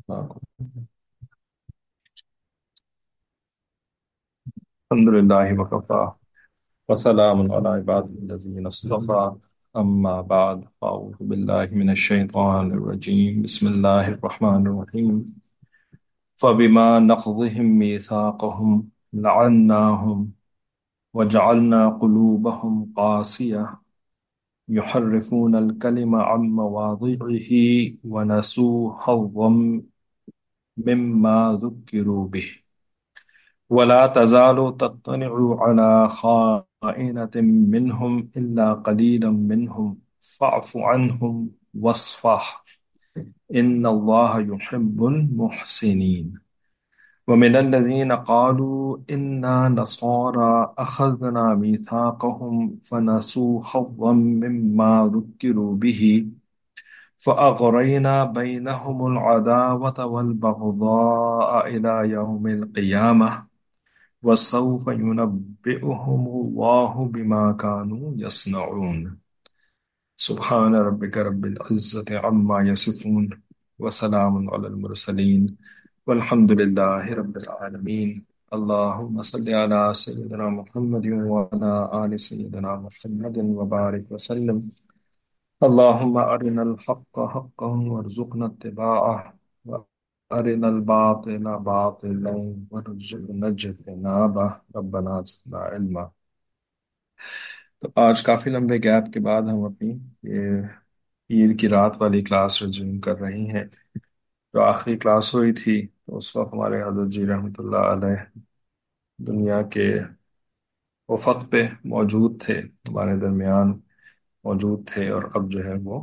الحمد لله وكفى وسلام على عباده الذين اصطفى أما بعد أعوذ بالله من الشيطان الرجيم بسم الله الرحمن الرحيم فبما نقضهم ميثاقهم لعناهم وجعلنا قلوبهم قاسية يحرفون الكلم عن مواضعه ونسوا حظا مما ذكروا به ولا تزال تطلع على خائنة منهم إلا قليلا منهم فاعف عنهم واصفح إن الله يحب المحسنين ومن الذين قالوا إنا نصارى أخذنا ميثاقهم فنسوا حظا مما ذكروا به فأغرينا بينهم العداوة والبغضاء إلى يوم القيامة وسوف ينبئهم الله بما كانوا يصنعون سبحان ربك رب العزة عما يصفون وسلام على المرسلين والحمد لله رب العالمين اللهم صل على سيدنا محمد وعلى آل سيدنا محمد وبارك وسلم اللهم أرنا الحق حقا وارزقنا اتباعه وأرنا الباطل باطلا وارزقنا اجتنابه ربنا زدنا علما۔ تو آج کافی لمبے گیپ کے بعد ہم اپنی یہ عید کی رات والی کلاس ریزیوم کر رہی ہیں۔ جو آخری کلاس ہوئی تھی تو اس وقت ہمارے حضرت جی رحمۃ اللہ علیہ دنیا کے افق پہ موجود تھے، ہمارے درمیان موجود تھے، اور اب جو ہے وہ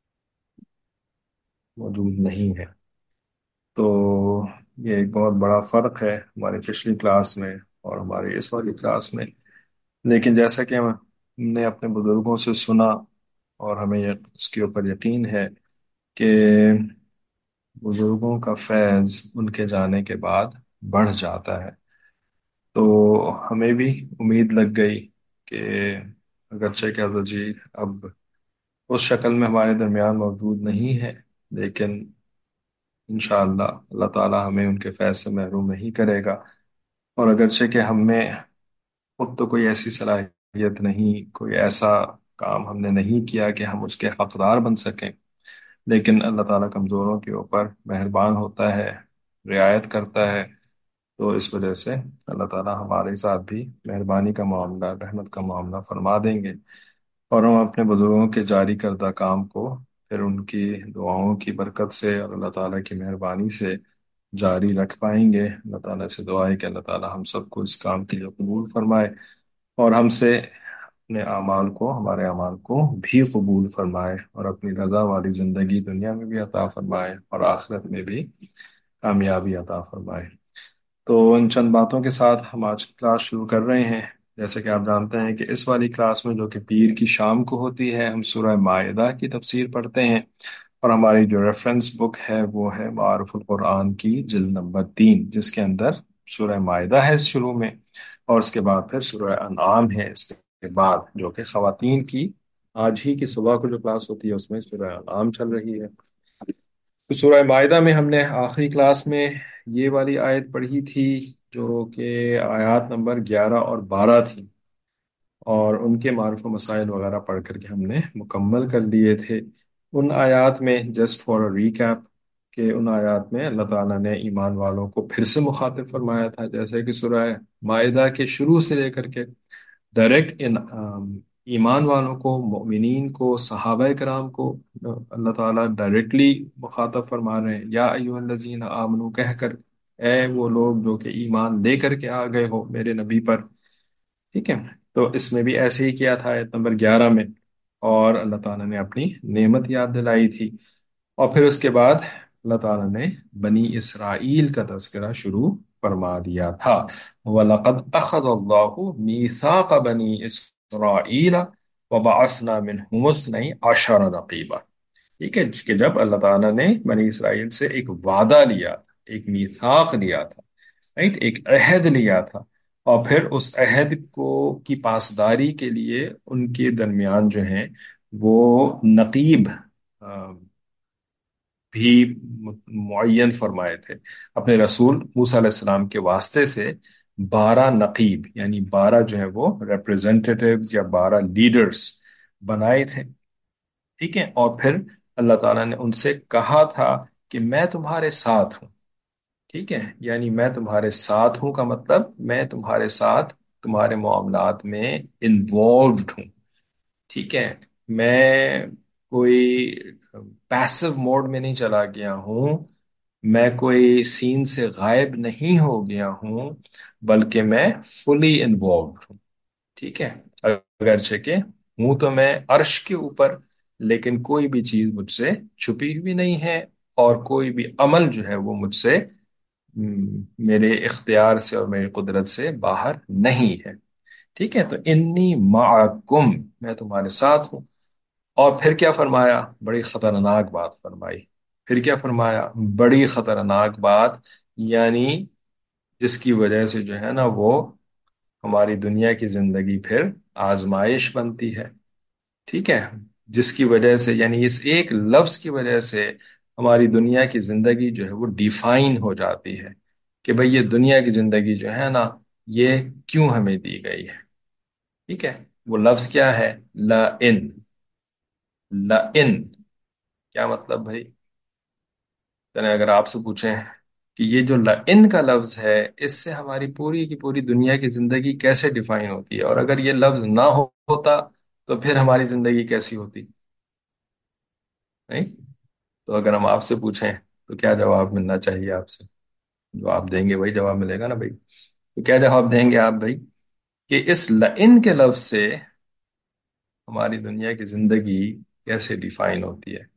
موجود نہیں ہے۔ تو یہ ایک بہت بڑا فرق ہے ہماری پچھلی کلاس میں اور ہماری اس والی کلاس میں۔ لیکن جیسا کہ ہم نے اپنے بزرگوں سے سنا اور ہمیں اس کے اوپر یقین ہے کہ بزرگوں کا فیض ان کے جانے کے بعد بڑھ جاتا ہے، تو ہمیں بھی امید لگ گئی کہ اگرچہ کہ حضرت جی اب اس شکل میں ہمارے درمیان موجود نہیں ہے، لیکن انشاءاللہ اللہ تعالی ہمیں ان کے فیض سے محروم نہیں کرے گا۔ اور اگرچہ کہ ہم میں خود تو کوئی ایسی صلاحیت نہیں، کوئی ایسا کام ہم نے نہیں کیا کہ ہم اس کے حقدار بن سکیں، لیکن اللہ تعالیٰ کمزوروں کے اوپر مہربان ہوتا ہے، رعایت کرتا ہے، تو اس وجہ سے اللہ تعالیٰ ہمارے ساتھ بھی مہربانی کا معاملہ، رحمت کا معاملہ فرما دیں گے، اور ہم اپنے بزرگوں کے جاری کردہ کام کو پھر ان کی دعاؤں کی برکت سے اور اللہ تعالیٰ کی مہربانی سے جاری رکھ پائیں گے۔ اللہ تعالیٰ سے دعا ہے کہ اللہ تعالیٰ ہم سب کو اس کام کے لیے قبول فرمائے اور ہم سے اپنے اعمال کو، ہمارے اعمال کو بھی قبول فرمائے، اور اپنی رضا والی زندگی دنیا میں بھی عطا فرمائے اور آخرت میں بھی کامیابی عطا فرمائے۔ تو ان چند باتوں کے ساتھ ہم آج کلاس شروع کر رہے ہیں۔ جیسے کہ آپ جانتے ہیں کہ اس والی کلاس میں، جو کہ پیر کی شام کو ہوتی ہے، ہم سورہ مائدہ کی تفسیر پڑھتے ہیں، اور ہماری جو ریفرنس بک ہے وہ ہے معارف القرآن کی جلد نمبر 3، جس کے اندر سورہ مائدہ ہے شروع میں، اور اس کے بعد پھر سورہ انعام ہے اس کے بعد، جو کہ خواتین کی آج ہی کی صبح کو جو کلاس ہوتی ہے اس میں سورہ انعام چل رہی ہے۔ تو سورہ مائدہ میں ہم نے آخری کلاس میں یہ والی آیت پڑھی تھی، جو کہ آیات نمبر 11 اور 12 تھی، اور ان کے معارف و مسائل وغیرہ پڑھ کر کے ہم نے مکمل کر لیے تھے۔ ان آیات میں جسٹ فار ریکیپ، کہ ان آیات میں اللہ تعالیٰ نے ایمان والوں کو پھر سے مخاطب فرمایا تھا، جیسے کہ سورہ مائدہ کے شروع سے لے کر کے ڈائریکٹ ایمان والوں کو، مؤمنین کو، صحابہ کرام کو اللہ تعالیٰ ڈائریکٹلی مخاطب فرما رہے ہیں، یا ایھا الذین آمنو کہہ کر، اے وہ لوگ جو کہ ایمان لے کر کے آ گئے ہو میرے نبی پر۔ ٹھیک ہے، تو اس میں بھی ایسے ہی کیا تھا آیت نمبر 11 میں، اور اللہ تعالیٰ نے اپنی نعمت یاد دلائی تھی، اور پھر اس کے بعد اللہ تعالیٰ نے بنی اسرائیل کا تذکرہ شروع فرما دیا تھا۔ وَلَقَدْ أَخَذَ اللَّهُ مِيثَاقَ بَنِي إِسْرَائِيلَ وَبَعَثْنَا مِنْهُمُ اثْنَيْ عَشَرَ نَقِيبًا۔ ٹھیک ہے، کہ جب اللہ تعالیٰ نے بنی اسرائیل سے ایک وعدہ لیا، ایک میثاق لیا تھا، رائٹ، ایک عہد لیا تھا، اور پھر اس عہد کو کی پاسداری کے لیے ان کے درمیان جو ہیں وہ نقیب بھی معین فرمائے تھے اپنے رسول موسیٰ علیہ السلام کے واسطے سے، 12 نقیب یعنی 12 جو ہے وہ ریپرزینٹیو یا 12 لیڈرز بنائے تھے، ٹھیک ہے؟ اور پھر اللہ تعالیٰ نے ان سے کہا تھا کہ میں تمہارے ساتھ ہوں، ٹھیک ہے؟ یعنی میں تمہارے ساتھ ہوں کا مطلب میں تمہارے ساتھ تمہارے معاملات میں انوالوڈ ہوں، ٹھیک ہے؟ میں کوئی پیسو موڈ میں نہیں چلا گیا ہوں، میں کوئی سین سے غائب نہیں ہو گیا ہوں، بلکہ میں فلی انوالوڈ ہوں، ٹھیک ہے؟ اگرچہ کہ ہوں تو میں عرش کے اوپر، لیکن کوئی بھی چیز مجھ سے چھپی ہوئی نہیں ہے، اور کوئی بھی عمل جو ہے وہ مجھ سے میرے اختیار سے اور میری قدرت سے باہر نہیں ہے، ٹھیک ہے؟ تو انی معکم، میں تمہارے ساتھ ہوں۔ اور پھر کیا فرمایا؟ بڑی خطرناک بات فرمائی۔ پھر کیا فرمایا؟ بڑی خطرناک بات، یعنی جس کی وجہ سے جو ہے نا وہ ہماری دنیا کی زندگی پھر آزمائش بنتی ہے، ٹھیک ہے؟ جس کی وجہ سے یعنی اس ایک لفظ کی وجہ سے ہماری دنیا کی زندگی جو ہے وہ ڈیفائن ہو جاتی ہے کہ بھئی یہ دنیا کی زندگی جو ہے نا یہ کیوں ہمیں دی گئی ہے، ٹھیک ہے؟ وہ لفظ کیا ہے؟ لَإِن۔ لَإِن کیا مطلب بھائی؟ یعنی اگر آپ سے پوچھیں کہ یہ جو لَإِن کا لفظ ہے اس سے ہماری پوری کی پوری دنیا کی زندگی کیسے ڈیفائن ہوتی ہے، اور اگر یہ لفظ نہ ہوتا تو پھر ہماری زندگی کیسی ہوتی؟ نہیں؟ تو اگر ہم آپ سے پوچھیں تو کیا جواب ملنا چاہیے آپ سے؟ جو آپ دیں گے وہی جواب ملے گا نا بھائی؟ تو کیا جواب دیں گے آپ بھائی کہ اس لَإِن کے لفظ سے ہماری دنیا کی زندگی کیسے ڈیفائن ہوتی ہے؟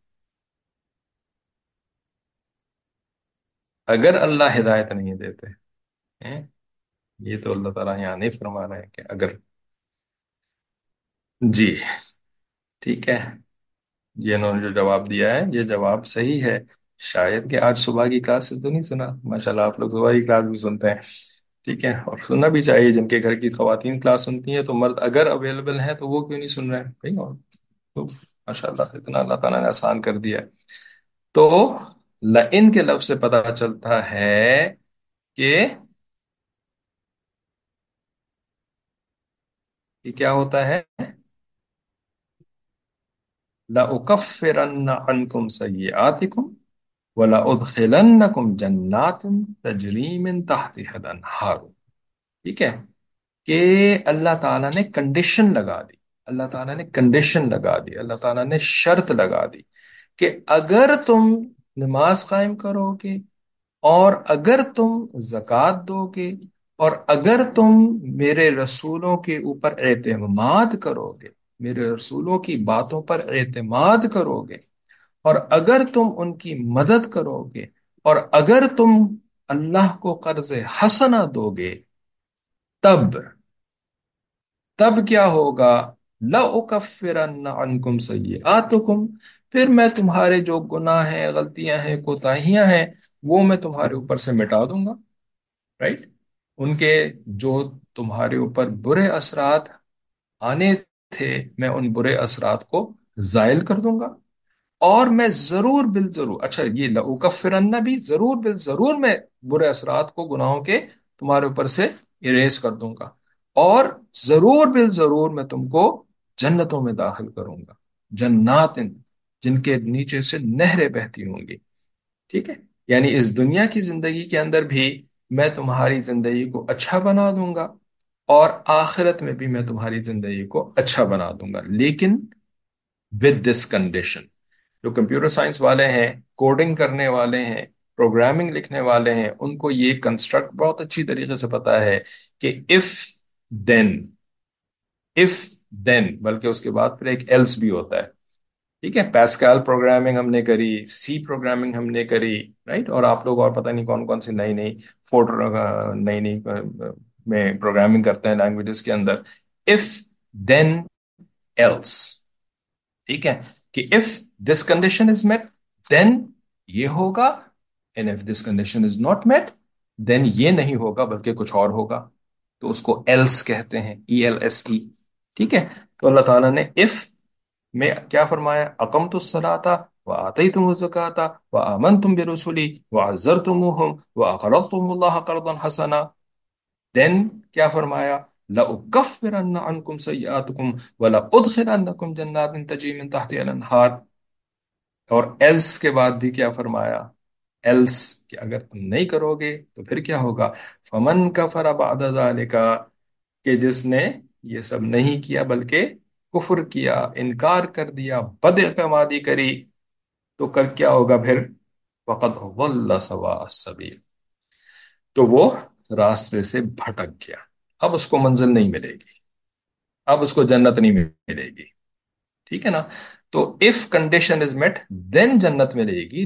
اگر اللہ ہدایت نہیں دیتے ہیں، یہ تو اللہ تعالیٰ یہاں نہیں فرما رہے ہیں کہ اگر، جی ٹھیک ہے، یہ انہوں نے جو جواب دیا ہے یہ جواب صحیح ہے۔ شاید کہ آج صبح کی کلاس سے تو نہیں سنا، ماشاءاللہ آپ لوگ صبح کی کلاس بھی سنتے ہیں، ٹھیک ہے؟ اور سننا بھی چاہیے، جن کے گھر کی خواتین کلاس سنتی ہیں تو مرد اگر اویلیبل ہیں تو وہ کیوں نہیں سن رہے ہیں بھائی؟ اور تو ماشاءاللہ اتنا اللہ تعالیٰ نے آسان کر دیا ہے۔ تو لئن کے لفظ سے پتہ چلتا ہے کہ یہ کیا ہوتا ہے؟ لَأُكَفِّرَنَّ عَنْكُمْ سَيِّئَاتِكُمْ وَلَأُدْخِلَنَّكُمْ جَنَّاتٍ تَجْرِي مِنْ تَحْتِهَا الْأَنْهَارُ، ٹھیک ہے؟ کہ اللہ تعالیٰ نے کنڈیشن لگا دی، اللہ تعالیٰ نے کنڈیشن لگا دی، اللہ تعالیٰ نے شرط لگا دی کہ اگر تم نماز قائم کرو گے، اور اگر تم زکوٰۃ دو گے، اور اگر تم میرے رسولوں کے اوپر اعتماد کرو گے، میرے رسولوں کی باتوں پر اعتماد کرو گے، اور اگر تم ان کی مدد کرو گے، اور اگر تم اللہ کو قرض حسنہ دو گے، تب تب کیا ہوگا؟ لَأُكَفِّرَنَّ عَنْكُمْ سَيِّئَاتِكُمْ، پھر میں تمہارے جو گناہ ہیں، غلطیاں ہیں، کوتاہیاں ہیں، وہ میں تمہارے اوپر سے مٹا دوں گا، رائٹ؟ ان کے جو تمہارے اوپر برے اثرات آنے تھے میں ان برے اثرات کو زائل کر دوں گا، اور میں ضرور بالضرور، اچھا یہ لَأُكَفِّرَنَّ بھی ضرور بالضرور میں برے اثرات کو، گناہوں کے، تمہارے اوپر سے اریز کر دوں گا، اور ضرور بالضرور میں تم کو جنتوں میں داخل کروں گا، جنات جن کے نیچے سے نہریں بہتی ہوں گی، ٹھیک ہے؟ یعنی اس دنیا کی زندگی کے اندر بھی میں تمہاری زندگی کو اچھا بنا دوں گا، اور آخرت میں بھی میں تمہاری زندگی کو اچھا بنا دوں گا، لیکن ود دس کنڈیشن۔ جو کمپیوٹر سائنس والے ہیں، کوڈنگ کرنے والے ہیں، پروگرامنگ لکھنے والے ہیں، ان کو یہ کنسٹرکٹ بہت اچھی طریقے سے پتا ہے کہ دین اف دین بلکہ اس کے بعد پھر ایک ایلس بھی ہوتا ہے، ٹھیک ہے؟ پیسکال پروگرامنگ ہم نے کری، سی پروگرامنگ ہم نے کری، رائٹ؟ اور آپ لوگ اور پتہ نہیں کون کون سی نئی نئی نئی نئی میں پروگرامنگ کرتے ہیں لینگویجز کے اندر۔ اف دین ایلس، ٹھیک ہے؟ کہ if this condition is met then یہ ہوگا، and if this condition is not met then یہ نہیں ہوگا بلکہ کچھ اور ہوگا، تو اس کو else کہتے ہیں، ELSE، ٹھیک ہے؟ تو اللہ تعالیٰ نے if میں کیا فرمایا؟ اقمت الصلاۃ، وآتيتم الزكاة وآمنتم برسلي وعزرتموهم وأقرضتم الله قرضا حسنا. دین کیا فرمایا؟ لَأُكَفِّرَنَّ عَنْكُمْ سَيِّئَاتِكُمْ وَلَأُدْخِلَنَّكُمْ جَنَّاتٍ تَجْرِي مِنْ تَحْتِهَا الْأَنْهَارُ. اور ایلس کے بعد بھی کیا فرمایا؟ ایلس کہ اگر تم نہیں کرو گے تو پھر کیا ہوگا؟ فَمَنْ كَفَرَ بَعْدَ ذَلِكَ، کہ جس نے یہ سب نہیں کیا بلکہ کفر کیا، انکار کر دیا، بد اعتمادی کری، تو کر کیا ہوگا پھر؟ فَقَدْ ضَلَّ سَوَاءَ السَّبِيلِ، تو وہ راستے سے بھٹک گیا، اب اس کو منزل نہیں ملے گی، اب اس کو جنت نہیں ملے گی، ٹھیک ہے نا؟ تو if condition is met then جنت ملے گی،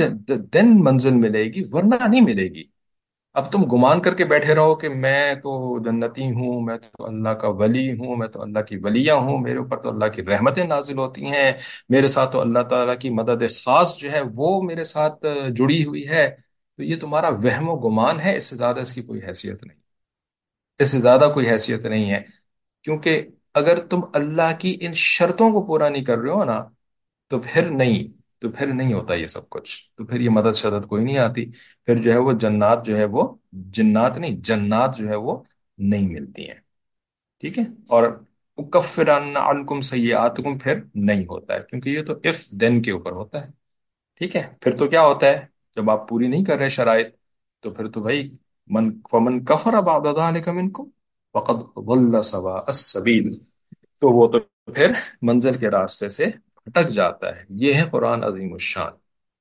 دین منزل ملے گی، ورنہ نہیں ملے گی۔ اب تم گمان کر کے بیٹھے رہو کہ میں تو جنتی ہوں، میں تو اللہ کا ولی ہوں، میں تو اللہ کی ولیہ ہوں، میرے اوپر تو اللہ کی رحمتیں نازل ہوتی ہیں، میرے ساتھ تو اللہ تعالیٰ کی مدد خاص جو ہے وہ میرے ساتھ جڑی ہوئی ہے، تو یہ تمہارا وہم و گمان ہے، اس سے زیادہ اس کی کوئی حیثیت نہیں، اس سے زیادہ کوئی حیثیت نہیں ہے۔ کیونکہ اگر تم اللہ کی ان شرطوں کو پورا نہیں کر رہے ہو نا، تو پھر نہیں، تو پھر نہیں ہوتا یہ سب کچھ، تو پھر یہ مدد شدت کوئی نہیں آتی، پھر جو ہے وہ جنات جو ہے وہ، جنات نہیں جنات جو ہے وہ نہیں ملتی ہیں، ٹھیک ہے؟ اور اکفرن عنکم سیئاتکم پھر نہیں ہوتا ہے، کیونکہ یہ تو اف دین کے اوپر ہوتا ہے، ٹھیک ہے؟ پھر تو کیا ہوتا ہے جب آپ پوری نہیں کر رہے شرائط، تو پھر تو بھائی فمن کفر بعد ذلک منکم فقد ضل سواء السبیل، تو وہ تو پھر منزل کے راستے سے بھٹک جاتا ہے۔ یہ ہے قرآن عظیم الشان،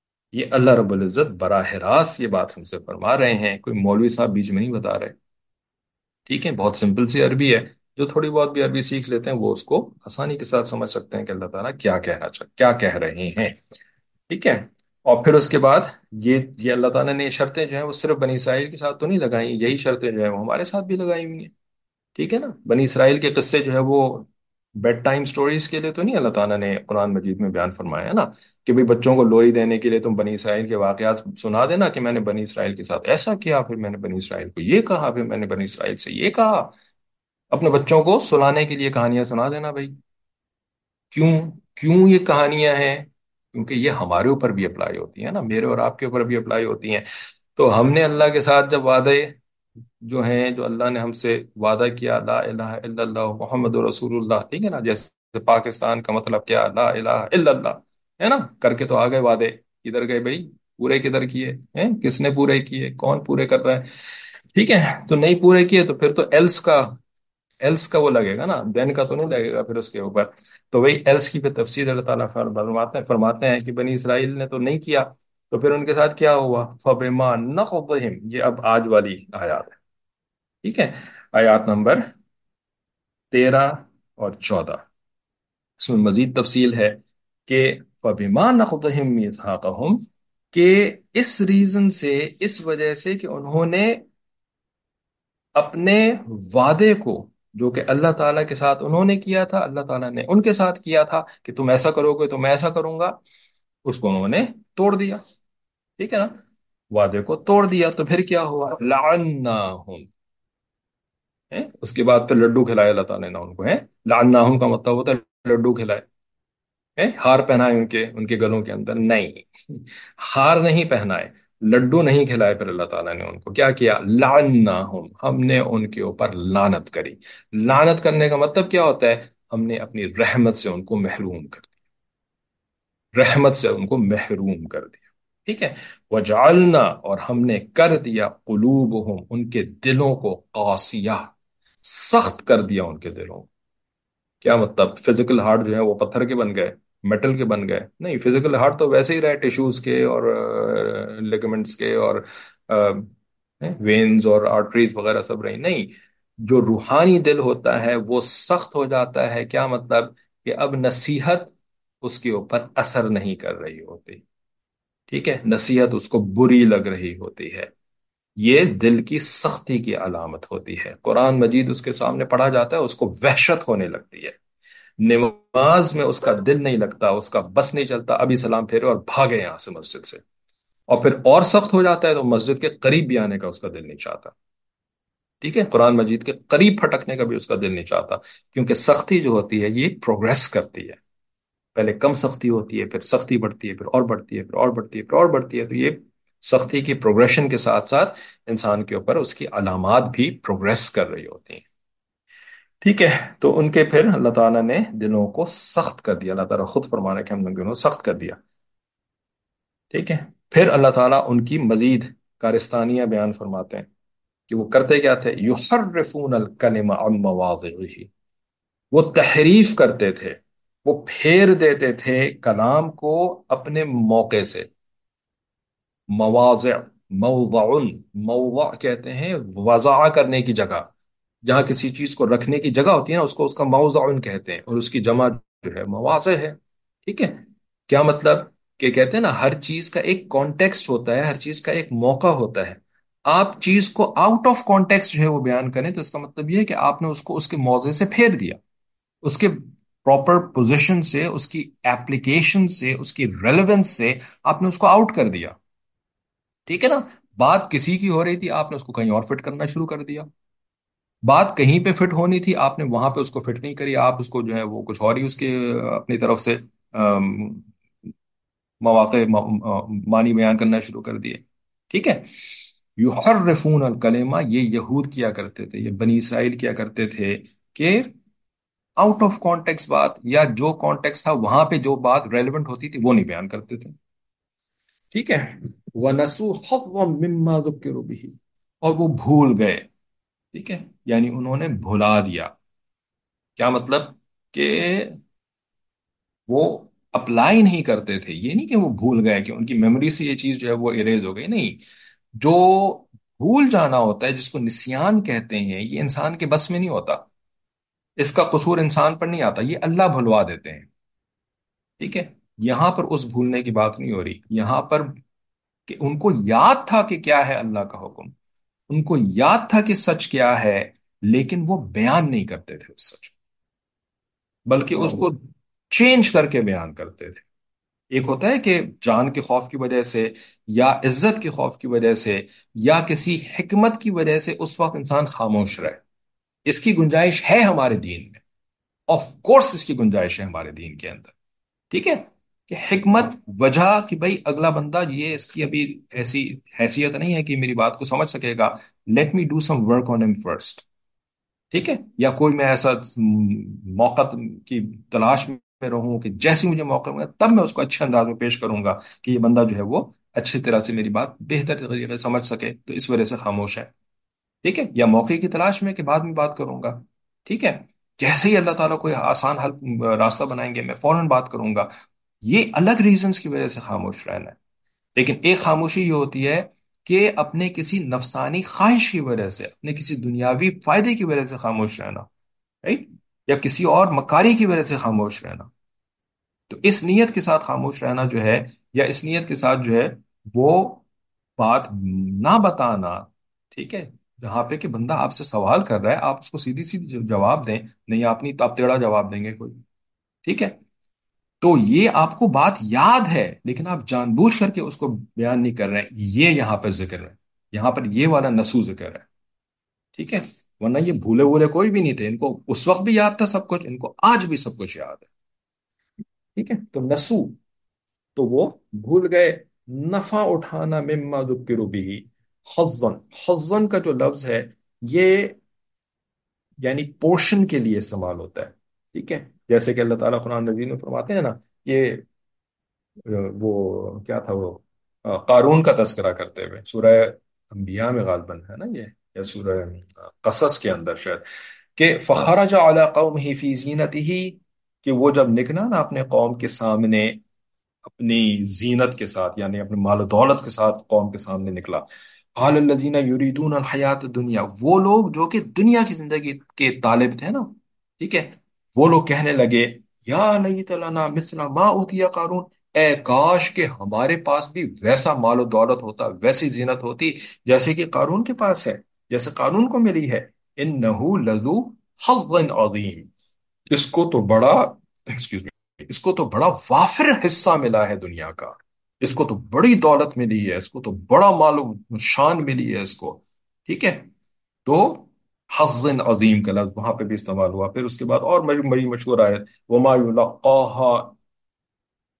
یہ اللہ رب العزت براہ راست یہ بات ہم سے فرما رہے ہیں، کوئی مولوی صاحب بیچ میں نہیں بتا رہے، ٹھیک ہے؟ بہت سمپل سی عربی ہے، جو تھوڑی بہت بھی عربی سیکھ لیتے ہیں وہ اس کو آسانی کے ساتھ سمجھ سکتے ہیں کہ اللہ تعالیٰ کیا کہہ رہے ہیں، ٹھیک ہے؟ اور پھر اس کے بعد یہ اللہ تعالیٰ نے یہ شرطیں جو ہیں وہ صرف بنی اسرائیل کے ساتھ تو نہیں لگائیں، یہی شرطیں جو ہیں وہ ہمارے ساتھ بھی لگائی ہوئی ہیں، ٹھیک ہے نا؟ بنی اسرائیل کے قصے جو ہے وہ بیڈ ٹائم سٹوریز کے لیے تو نہیں اللہ تعالیٰ نے قرآن مجید میں بیان فرمایا ہے نا، کہ بھئی بچوں کو لوری دینے کے لیے تم بنی اسرائیل کے واقعات سنا دینا کہ میں نے بنی اسرائیل کے ساتھ ایسا کیا، پھر میں نے بنی اسرائیل کو یہ کہا، پھر میں نے بنی اسرائیل سے یہ کہا، اپنے بچوں کو سلانے کے لیے کہانیاں سنا دینا بھائی۔ کیوں؟ کیوں یہ کہانیاں ہیں؟ کیونکہ یہ ہمارے اوپر بھی اپلائی ہوتی ہیں نا، میرے اور آپ کے اوپر بھی اپلائی ہوتی ہیں۔ تو ہم نے اللہ کے ساتھ جب وعدے جو ہیں، جو اللہ نے ہم سے وعدہ کیا، لا الہ الا اللہ محمد رسول اللہ، ٹھیک ہے نا؟ جیسے پاکستان کا مطلب کیا، لا الہ الا اللہ، ہے نا؟ کر کے تو آ گئے وعدے، کدھر گئے بھائی؟ پورے کدھر کیے ہیں؟ کس نے پورے کیے؟ کون پورے کر رہا ہے؟ ٹھیک ہے؟ تو نہیں پورے کیے تو پھر تو ایلس کا وہ لگے گا نا، دین کا تو نہیں لگے گا پھر اس کے اوپر۔ تو وہی ایلس کی پھر تفسیر اللہ تعالیٰ فرماتے ہیں کہ بنی اسرائیل نے تو نہیں کیا، تو پھر ان کے ساتھ کیا ہوا؟ فَبِمَا نَقْضِهِمْ، یہ اب آج والی آیات ہے، ٹھیک ہے؟ آیات نمبر 13 اور 14، اس میں مزید تفصیل ہے کہ فَبِمَا نَقْضِهِمْ مِيثَاقَهُمْ، کہ اس ریزن سے، اس وجہ سے کہ انہوں نے اپنے وعدے کو جو کہ اللہ تعالیٰ کے ساتھ انہوں نے کیا تھا، اللہ تعالیٰ نے ان کے ساتھ کیا تھا کہ تم ایسا کرو گے تو میں ایسا کروں گا، اس کو انہوں نے توڑ دیا، ٹھیک ہے نا؟ وعدے کو توڑ دیا، تو پھر کیا ہوا؟ لعناہم، اس کے بعد پھر لڈو کھلائے اللہ تعالیٰ نے ان کو، لعناہم کا مطلب ہوتا ہے لڈو کھلائے، ہار پہنائے ان کے گلوں کے اندر، نہیں، ہار نہیں پہنائے، لڈو نہیں کھلائے، پھر اللہ تعالیٰ نے ان کو کیا کیا؟ لعناہم، ہم نے ان کے اوپر لعنت کری۔ لعنت کرنے کا مطلب کیا ہوتا ہے؟ ہم نے اپنی رحمت سے ان کو محروم کر دیا، رحمت سے ان کو محروم کر دیا، ٹھیک ہے؟ وجعلنا، اور ہم نے کر دیا، قلوبہم، ان کے دلوں کو، قاسیہ، سخت کر دیا ان کے دلوں کو۔ کیا مطلب؟ فزیکل ہارٹ جو ہے وہ پتھر کے بن گئے، میٹل کے بن گئے؟ نہیں، فزیکل ہارٹ تو ویسے ہی رہے، ٹیشوز کے اور لیگمنٹس کے اور وینز اور آرٹریز وغیرہ سب رہی، نہیں، جو روحانی دل ہوتا ہے وہ سخت ہو جاتا ہے۔ کیا مطلب؟ کہ اب نصیحت اس کے اوپر اثر نہیں کر رہی ہوتی، ٹھیک ہے؟ نصیحت اس کو بری لگ رہی ہوتی ہے، یہ دل کی سختی کی علامت ہوتی ہے۔ قرآن مجید اس کے سامنے پڑھا جاتا ہے، اس کو وحشت ہونے لگتی ہے، نماز میں اس کا دل نہیں لگتا، اس کا بس نہیں چلتا، ابھی سلام پھیرے اور بھاگے یہاں سے مسجد سے، اور پھر اور سخت ہو جاتا ہے تو مسجد کے قریب بھی آنے کا اس کا دل نہیں چاہتا، ٹھیک ہے؟ قرآن مجید کے قریب پھٹکنے کا بھی اس کا دل نہیں چاہتا، کیونکہ سختی جو ہوتی ہے یہ پروگریس کرتی ہے، پہلے کم سختی ہوتی ہے، پھر سختی بڑھتی ہے، پھر اور بڑھتی ہے، پھر اور بڑھتی ہے، پھر اور بڑھتی ہے. تو یہ سختی کی پروگریشن کے ساتھ ساتھ انسان کے اوپر اس کی علامات بھی پروگریس کر رہی ہوتی ہیں. ٹھیک ہے. تو ان کے پھر اللہ تعالیٰ نے دلوں کو سخت کر دیا. اللہ تعالیٰ خود فرمانا ہے کہ ہم نے دلوں کو سخت کر دیا. ٹھیک ہے. پھر اللہ تعالیٰ ان کی مزید کارستانیاں بیان فرماتے ہیں کہ وہ کرتے کیا تھے. یحرفون الکلم عن مواضعہ، وہ تحریف کرتے تھے، وہ پھیر دیتے تھے کلام کو اپنے موقع سے. مواضع، موضع، موضع کہتے ہیں وضع کرنے کی جگہ. جہاں کسی چیز کو رکھنے کی جگہ ہوتی ہے نا، اس کو اس کا موضع کہتے ہیں، اور اس کی جمع جو ہے مواضع ہے. ٹھیک ہے. کیا مطلب؟ کہ کہتے ہیں نا ہر چیز کا ایک کانٹیکسٹ ہوتا ہے، ہر چیز کا ایک موقع ہوتا ہے. آپ چیز کو آؤٹ آف کانٹیکسٹ جو ہے وہ بیان کریں تو اس کا مطلب یہ ہے کہ آپ نے اس کو اس کے موضع سے پھیر دیا، اس کے پراپر پوزیشن سے، اس کی ایپلیکیشن سے، اس کی ریلیونس سے آپ نے اس کو آؤٹ کر دیا. ٹھیک ہے نا. بات کسی کی ہو رہی تھی، آپ نے اس کو کہیں اور فٹ کرنا شروع کر دیا. بات کہیں پہ فٹ ہونی تھی، آپ نے وہاں پہ اس کو فٹ نہیں کری، آپ اس کو جو ہے وہ کچھ اور ہی اس کے اپنی طرف سے مواقع معنی بیان کرنا شروع کر دیے. ٹھیک ہے. یحرفون الکلمہ، یہ یہود کیا کرتے تھے، یہ بنی اسرائیل کیا کرتے تھے کہ آؤٹ آف کانٹیکس بات، یا جو کانٹیکس تھا وہاں پہ جو بات ریلیونٹ ہوتی تھی وہ نہیں بیان کرتے تھے. ٹھیک ہے. وَنَسُوا حَظًّا مِمَّا ذُكِّرُوا بِهِ، اور وہ بھول گئے. ٹھیک ہے. یعنی انہوں نے بھلا دیا. کیا مطلب؟ کہ وہ اپلائی نہیں کرتے تھے. یہ نہیں کہ وہ بھول گئے کہ ان کی میموری سے یہ چیز جو ہے وہ اریز ہو گئی، نہیں. جو بھول جانا ہوتا ہے، جس کو نسیان کہتے ہیں، یہ انسان کے بس میں نہیں ہوتا. اس کا قصور انسان پر نہیں آتا، یہ اللہ بھلوا دیتے ہیں. ٹھیک ہے. یہاں پر اس بھولنے کی بات نہیں ہو رہی، یہاں پر کہ ان کو یاد تھا کہ کیا ہے اللہ کا حکم، ان کو یاد تھا کہ سچ کیا ہے، لیکن وہ بیان نہیں کرتے تھے اس سچ کو، بلکہ اس کو چینج کر کے بیان کرتے تھے. ایک ہوتا ہے کہ جان کے خوف کی وجہ سے، یا عزت کے خوف کی وجہ سے، یا کسی حکمت کی وجہ سے اس وقت انسان خاموش رہے. اس کی گنجائش ہے ہمارے دین میں. آف کورس اس کی گنجائش ہے ہمارے دین کے اندر. ٹھیک ہے. کہ حکمت، وجہ کہ بھائی اگلا بندہ یہ اس کی ابھی ایسی حیثیت نہیں ہے کہ میری بات کو سمجھ سکے گا. Let me do some work on him first. ٹھیک ہے. یا کوئی میں ایسا موقع کی تلاش میں رہوں کہ جیسے مجھے موقع ملے تب میں اس کو اچھے انداز میں پیش کروں گا کہ یہ بندہ جو ہے وہ اچھی طرح سے میری بات بہتر طریقے سے سمجھ سکے، تو اس وجہ سے خاموش ہے. ٹھیک ہے. یا موقع کی تلاش میں کہ بعد میں بات کروں گا. ٹھیک ہے. جیسے ہی اللہ تعالیٰ کوئی آسان حل راستہ بنائیں گے میں فوراً بات کروں گا. یہ الگ ریزنز کی وجہ سے خاموش رہنا ہے. لیکن ایک خاموشی یہ ہوتی ہے کہ اپنے کسی نفسانی خواہش کی وجہ سے، اپنے کسی دنیاوی فائدے کی وجہ سے خاموش رہنا، رائٹ، یا کسی اور مکاری کی وجہ سے خاموش رہنا. تو اس نیت کے ساتھ خاموش رہنا جو ہے، یا اس نیت کے ساتھ جو ہے وہ بات نہ بتانا. ٹھیک ہے. جہاں پہ کہ بندہ آپ سے سوال کر رہا ہے، آپ اس کو سیدھی سیدھی جواب دیں، نہیں آپ نہیں تاب تیڑا جواب دیں گے کوئی. ٹھیک ہے. تو یہ آپ کو بات یاد ہے لیکن آپ جان بوجھ کر کے اس کو بیان نہیں کر رہے ہیں، یہ یہاں پر ذکر ہے. یہاں پر یہ والا نسو ذکر ہے. ٹھیک ہے. ورنہ یہ بھولے بھولے کوئی بھی نہیں تھے، ان کو اس وقت بھی یاد تھا سب کچھ، ان کو آج بھی سب کچھ یاد ہے. ٹھیک ہے. تو نسو، تو وہ بھول گئے. نفع اٹھانا مما ذکروا بھی. حظن، حظن کا جو لفظ ہے یہ یعنی پورشن کے لیے استعمال ہوتا ہے. ٹھیک ہے. جیسے کہ اللہ تعالیٰ قرآن مجید میں فرماتے ہیں نا کہ وہ کیا تھا وہ قارون کا تذکرہ کرتے ہوئے سورہ انبیاء میں غالباً ہے نا یہ، یا سورہ قصص کے اندر شاید، کہ فخرج علی قومہ فی زینتہ، کہ وہ جب نکلا نا اپنے قوم کے سامنے اپنی زینت کے ساتھ، یعنی اپنے مال و دولت کے ساتھ قوم کے سامنے نکلا. قال الذین یریدون الحیات الدنیا، وہ لوگ جو کہ دنیا کی زندگی کے طالب تھے نا. ٹھیک ہے. وہ لوگ کہنے لگے یا لیت لنا مثل ما اوتی قارون، اے کاش کہ ہمارے پاس بھی ویسا مال و دولت ہوتا، ویسی زینت ہوتی جیسے کہ قارون کے پاس ہے، جیسے قارون کو ملی ہے. انہ لذو حظ عظیم، اس کو تو بڑا ایکسکیوز می، اس کو تو بڑا وافر حصہ ملا ہے دنیا کا، اس کو تو بڑی دولت ملی ہے، اس کو تو بڑا معلوم شان ملی ہے اس کو. ٹھیک ہے. تو حظ عظیم کا لفظ وہاں پہ بھی استعمال ہوا. پھر اس کے بعد اور بڑی بڑی مشہور آیت وما یلقاها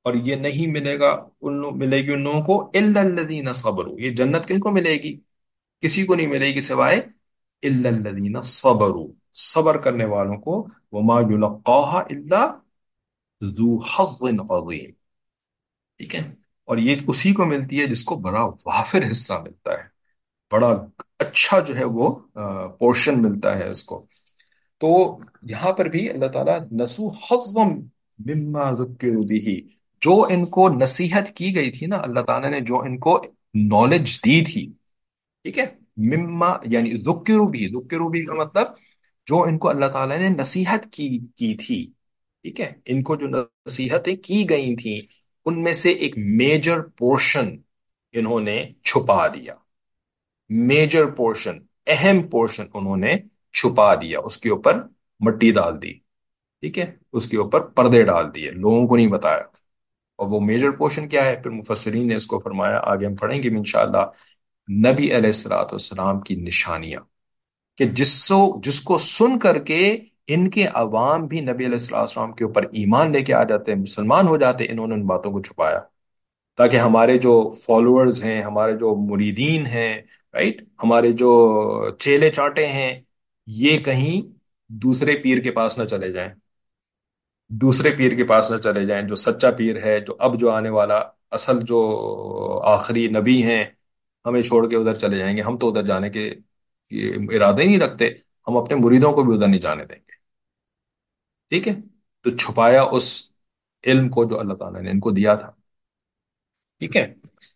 اور یہ نہیں ملے گا، ملے گی ان لوگوں کو الا الذین صبروا، یہ جنت کن کو ملے گی؟ کسی کو نہیں ملے گی سوائے الا الذین صبروا، صبر کرنے والوں کو، وما یلقاها الا ذو حظ عظیم، ٹھیک ہے؟ اور یہ اسی کو ملتی ہے جس کو بڑا وافر حصہ ملتا ہے، بڑا اچھا جو ہے وہ پورشن ملتا ہے اس کو۔ تو یہاں پر بھی اللہ تعالیٰ نسو حظم مما ذکروا به، جو ان کو نصیحت کی گئی تھی نا، اللہ تعالیٰ نے جو ان کو نالج دی تھی، ٹھیک ہے، مما یعنی ذکروا بھی کا مطلب جو ان کو اللہ تعالیٰ نے نصیحت کی تھی، ٹھیک ہے، ان کو جو نصیحتیں کی گئی تھیں ان میں سے ایک میجر پورشن انہوں نے چھپا دیا، میجر پورشن، اہم پورشن انہوں نے چھپا دیا، اس کے اوپر مٹی ڈال دی، ٹھیک ہے، اس کے اوپر پردے ڈال دیے، لوگوں کو نہیں بتایا۔ اور وہ میجر پورشن کیا ہے؟ پھر مفسرین نے اس کو فرمایا، آگے ہم پڑھیں گے انشاءاللہ، نبی علیہ الصلوۃ والسلام کی نشانیاں، کہ جس کو سن کر کے ان کے عوام بھی نبی علیہ الصلوۃ والسلام کے اوپر ایمان لے کے آ جاتے، مسلمان ہو جاتے، انہوں نے ان باتوں کو چھپایا تاکہ ہمارے جو فالوورز ہیں، ہمارے جو مریدین ہیں، رائٹ، ہمارے جو چیلے چانٹے ہیں، یہ کہیں دوسرے پیر کے پاس نہ چلے جائیں، دوسرے پیر کے پاس نہ چلے جائیں، جو سچا پیر ہے، جو اب جو آنے والا اصل جو آخری نبی ہیں، ہمیں چھوڑ کے ادھر چلے جائیں گے، ہم تو ادھر جانے کے ارادے ہی نہیں رکھتے، ہم اپنے مریدوں کو بھی ادھر نہیں جانے دیں گے، ٹھیک ہے؟ تو چھپایا اس علم کو جو اللہ تعالیٰ نے ان کو دیا تھا، ٹھیک ہے؟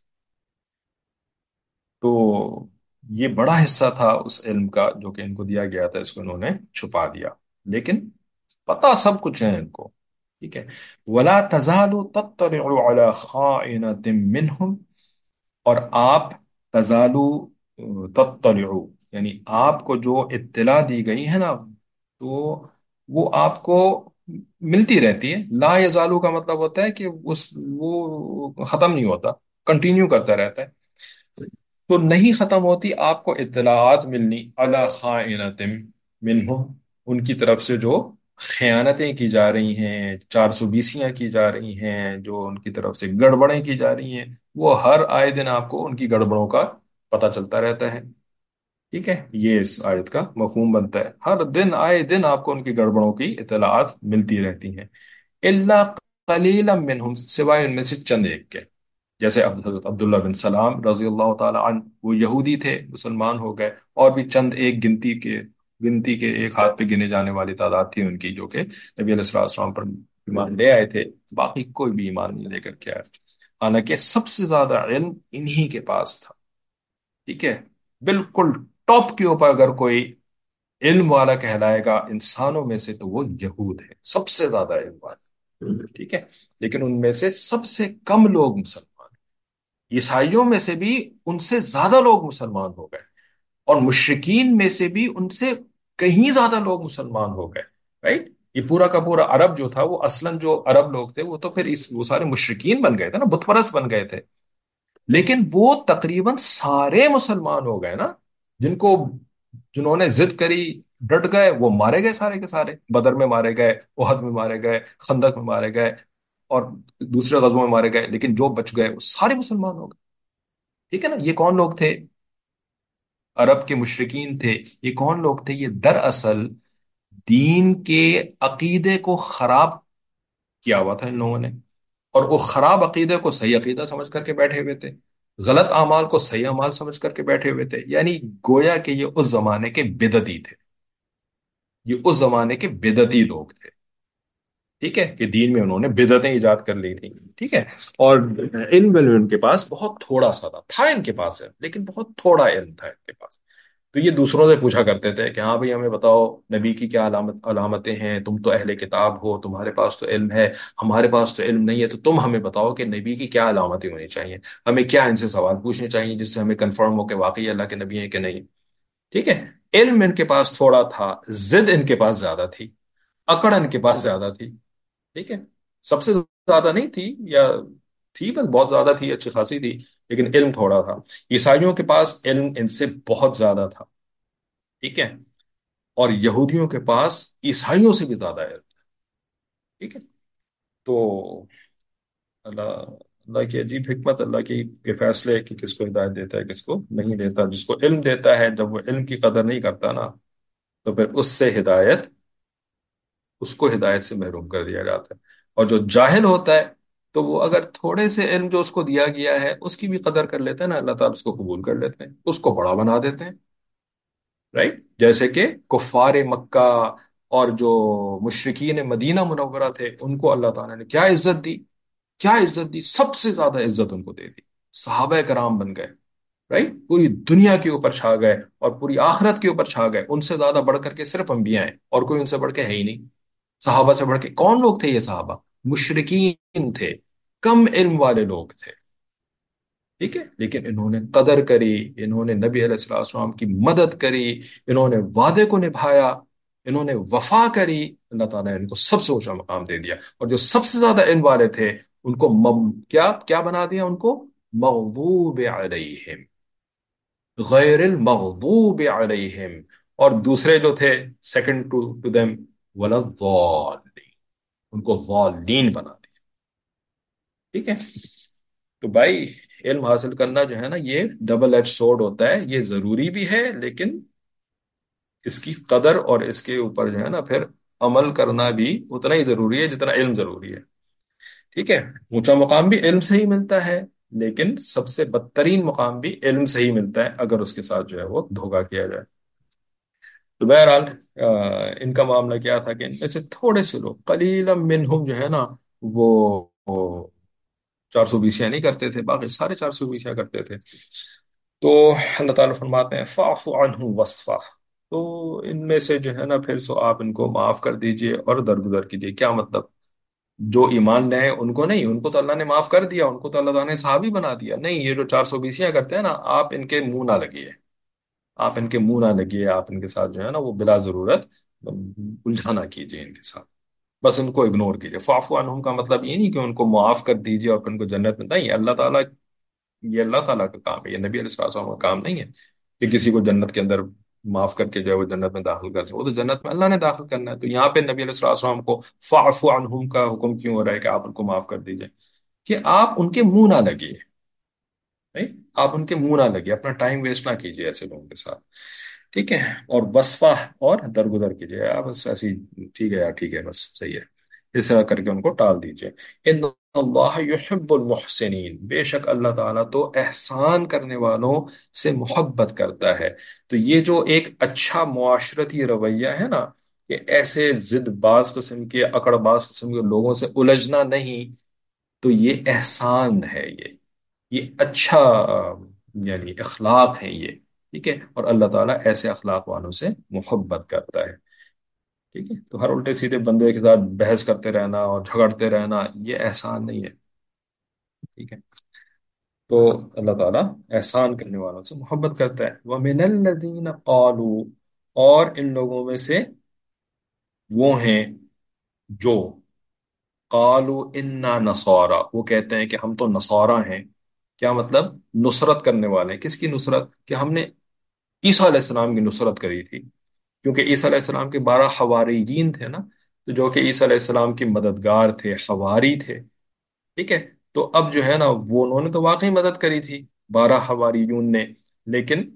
تو یہ بڑا حصہ تھا اس علم کا جو کہ ان کو دیا گیا تھا، اس کو انہوں نے چھپا دیا، لیکن پتا سب کچھ ہے ان کو، ٹھیک ہے؟ ولا تزال تطلع على خائنة منهم، اور آپ تزالو تطلع یعنی آپ کو جو اطلاع دی گئی ہے نا، تو وہ آپ کو ملتی رہتی ہے، لا یزالو کا مطلب ہوتا ہے کہ وہ ختم نہیں ہوتا، کنٹینیو کرتا رہتا ہے، تو نہیں ختم ہوتی آپ کو اطلاعات ملنی علی خائنۃ منہم، ان کی طرف سے جو خیانتیں کی جا رہی ہیں، 420یاں کی جا رہی ہیں، جو ان کی طرف سے گڑبڑیں کی جا رہی ہیں، وہ ہر آئے دن آپ کو ان کی گڑبڑوں کا پتہ چلتا رہتا ہے، ٹھیک ہے؟ یہ اس آیت کا مفہوم بنتا ہے، ہر دن آئے دن آپ کو ان کی گڑبڑوں کی اطلاعات ملتی رہتی ہیں، الا قلیلا منہم، سوائے ان میں سے چند ایک کے، جیسے اب حضرت عبداللہ بن سلام رضی اللہ تعالی عنہ، وہ یہودی تھے، مسلمان ہو گئے، اور بھی چند ایک گنتی کے ایک ہاتھ پہ گنے جانے والی تعداد تھی ان کی، جو کہ نبی علیہ الصلوۃ والسلام پر ایمان لے آئے تھے، باقی کوئی بھی ایمان نہیں لے کر کے آیا، حالانکہ سب سے زیادہ علم انہی کے پاس تھا، ٹھیک ہے؟ بالکل ٹاپ کے اوپر اگر کوئی علم والا کہلائے گا انسانوں میں سے تو وہ یہود ہے، سب سے زیادہ علم والا، ٹھیک ہے؟ لیکن ان میں سے سب سے کم لوگ مسلمان، عیسائیوں میں سے بھی ان سے زیادہ لوگ مسلمان ہو گئے، اور مشرکین میں سے بھی ان سے کہیں زیادہ لوگ مسلمان ہو گئے، رائٹ؟ یہ پورا کا پورا عرب جو تھا، وہ اصلاً جو عرب لوگ تھے وہ تو پھر وہ سارے مشرکین بن گئے تھے نا، بت پرست بن گئے تھے، لیکن وہ تقریباً سارے مسلمان ہو گئے نا، جنہوں نے ضد کری، ڈٹ گئے، وہ مارے گئے سارے کے سارے، بدر میں مارے گئے، احد میں مارے گئے، خندق میں مارے گئے، اور دوسرے غزووں میں مارے گئے، لیکن جو بچ گئے وہ سارے مسلمان ہو گئے، ٹھیک ہے نا؟ یہ کون لوگ تھے؟ عرب کے مشرکین تھے، یہ کون لوگ تھے؟ یہ دراصل دین کے عقیدے کو خراب کیا ہوا تھا ان لوگوں نے، اور وہ خراب عقیدے کو صحیح عقیدہ سمجھ کر کے بیٹھے ہوئے تھے، غلط اعمال کو صحیح اعمال سمجھ کر کے بیٹھے ہوئے تھے، یعنی گویا کہ یہ اس زمانے کے بدعتی تھے، یہ اس زمانے کے بدعتی لوگ تھے، ٹھیک ہے؟ کہ دین میں انہوں نے بدعتیں ایجاد کر لی تھی، ٹھیک ہے؟ اور علم بھی ان کے پاس بہت تھوڑا سا تھا ان کے پاس ہے، لیکن بہت تھوڑا علم تھا ان کے پاس، تو یہ دوسروں سے پوچھا کرتے تھے کہ ہاں بھئی ہمیں بتاؤ نبی کی کیا علامتیں ہیں، تم تو اہل کتاب ہو، تمہارے پاس تو علم ہے، ہمارے پاس تو علم نہیں ہے، تو تم ہمیں بتاؤ کہ نبی کی کیا علامتیں ہونی چاہیے، ہمیں کیا ان سے سوال پوچھنے چاہیے جس سے ہمیں کنفرم ہو کہ واقعی اللہ کے نبی ہیں کہ نہیں، ٹھیک ہے؟ علم ان کے پاس تھوڑا تھا، ضد ان کے پاس زیادہ تھی، اکڑ ان کے پاس زیادہ تھی، ٹھیک ہے؟ سب سے زیادہ نہیں تھی، یا تھی بس بہت زیادہ تھی، اچھی خاصی تھی، لیکن علم تھوڑا تھا، عیسائیوں کے پاس علم ان سے بہت زیادہ تھا، ٹھیک ہے؟ اور یہودیوں کے پاس عیسائیوں سے بھی زیادہ علم، ٹھیک ہے؟ تو اللہ اللہ کی عجیب حکمت، اللہ کی کے فیصلے کہ کس کو ہدایت دیتا ہے کس کو نہیں دیتا. جس کو علم دیتا ہے جب وہ علم کی قدر نہیں کرتا نا، تو پھر اس کو ہدایت سے محروم کر دیا جاتا ہے. اور جو جاہل ہوتا ہے، تو وہ اگر تھوڑے سے علم جو اس کو دیا گیا ہے اس کی بھی قدر کر لیتا ہے نا، اللہ تعالیٰ اس کو قبول کر لیتے ہیں، اس کو بڑا بنا دیتے ہیں. رائٹ؟ جیسے کہ کفار مکہ اور جو مشرکین مدینہ منورہ تھے، ان کو اللہ تعالیٰ نے کیا عزت دی، کیا عزت دی، سب سے زیادہ عزت ان کو دے دی. صحابہ کرام بن گئے. رائٹ؟ پوری دنیا کے اوپر چھا گئے اور پوری آخرت کے اوپر چھا گئے. ان سے زیادہ بڑھ کر کے صرف انبیاء ہیں، اور کوئی ان سے بڑھ کے ہے ہی نہیں. صحابہ سے بڑھ کے کون لوگ تھے؟ یہ صحابہ مشرکین تھے، کم علم والے لوگ تھے. ٹھیک ہے، لیکن انہوں نے قدر کری، انہوں نے نبی علیہ الصلوۃ والسلام کی مدد کری، انہوں نے وعدے کو نبھایا، انہوں نے وفا کری. اللہ تعالیٰ نے ان کو سب سے اونچا مقام دے دیا. اور جو سب سے زیادہ علم والے تھے، ان کو کیا کیا بنا دیا؟ ان کو مغضوب علیہم، غیر المغضوب علیہم. اور دوسرے جو تھے، سیکنڈ ٹو دیم، ولا الضالین، ان کو ضالین بنا دیا. ٹھیک ہے. تو بھائی، علم حاصل کرنا جو ہے نا، یہ ڈبل ایج سورڈ ہوتا ہے. یہ ضروری بھی ہے، لیکن اس کی قدر اور اس کے اوپر جو ہے نا پھر عمل کرنا بھی اتنا ہی ضروری ہے جتنا علم ضروری ہے. ٹھیک ہے. اونچا مقام بھی علم سے ہی ملتا ہے، لیکن سب سے بدترین مقام بھی علم سے ہی ملتا ہے اگر اس کے ساتھ جو ہے وہ دھوکہ کیا جائے. تو بہرحال ان کا معاملہ کیا تھا کہ ان میں سے تھوڑے سے لوگ، قلیلا منہم، جو ہے نا، وہ 420 نہیں کرتے تھے، باقی سارے 420 کرتے تھے. تو اللہ تعالیٰ فرماتے ہیں فاعف عنہم وصفح. تو ان میں سے جو ہے نا پھر سو آپ ان کو معاف کر دیجئے اور درگزر کیجئے. کیا مطلب؟ جو ایمان لائے ان کو نہیں، ان کو تو اللہ نے معاف کر دیا، ان کو تو اللہ تعالیٰ نے صحابی بنا دیا. نہیں، یہ جو 420 کرتے ہیں نا، آپ ان کے منہ نہ لگیے، آپ ان کے منہ نہ لگیے، آپ ان کے ساتھ جو ہے نا وہ بلا ضرورت الجھا نہ کیجیے ان کے ساتھ. بس ان کو اگنور کیجیے. فاعفو عنہم کا مطلب یہ نہیں کہ ان کو معاف کر دیجیے اور پھر ان کو جنت میں نہیں. اللہ تعالیٰ، یہ اللہ تعالیٰ کا کام ہے، یہ نبی علیہ السلام کا کام نہیں ہے کہ کسی کو جنت کے اندر معاف کر کے جو ہے وہ جنت میں داخل کر سکے. وہ تو جنت میں اللہ نے داخل کرنا ہے. تو یہاں پہ نبی علیہ السلام کو فاعفو عنہم کا حکم کیوں ہو رہا ہے کہ آپ ان کو معاف کر دیجیے؟ کہ آپ ان کے منہ نہ لگیے. نہیں، آپ ان کے منہ نہ لگیے، اپنا ٹائم ویسٹ نہ کیجیے ایسے لوگوں کے ساتھ. ٹھیک ہے. اور وصفہ اور درگزر کیجیے. آپ بس ایسی، ٹھیک ہے یار، ٹھیک ہے، بس صحیح ہے، اس طرح کر کے ان کو ٹال دیجیے. ان اللہ یحب المحسنین، بے شک اللہ تعالیٰ تو احسان کرنے والوں سے محبت کرتا ہے. تو یہ جو ایک اچھا معاشرتی رویہ ہے نا، کہ ایسے ضد باز قسم کے، اکڑ باز قسم کے لوگوں سے الجھنا نہیں، تو یہ احسان ہے. یہ اچھا یعنی اخلاق ہے یہ. ٹھیک ہے. اور اللہ تعالیٰ ایسے اخلاق والوں سے محبت کرتا ہے. ٹھیک ہے. تو ہر الٹے سیدھے بندے کے ساتھ بحث کرتے رہنا اور جھگڑتے رہنا، یہ احسان نہیں ہے. ٹھیک ہے. تو اللہ تعالیٰ احسان کرنے والوں سے محبت کرتا ہے. وَمِنَ الَّذِينَ قَالُوا، اور ان لوگوں میں سے وہ ہیں جو قالوا انا نصارا، وہ کہتے ہیں کہ ہم تو نصارا ہیں. کیا مطلب؟ نصرت کرنے والے ہیں. کس کی نصرت؟ کہ ہم نے عیسیٰ علیہ السلام کی نصرت کری تھی. کیونکہ عیسیٰ علیہ السلام کے 12 حواریین تھے نا، تو جو کہ عیسیٰ علیہ السلام کی مددگار تھے، حواری تھے. ٹھیک ہے. تو اب جو ہے نا وہ انہوں نے تو واقعی مدد کری تھی، 12 حواریون نے. لیکن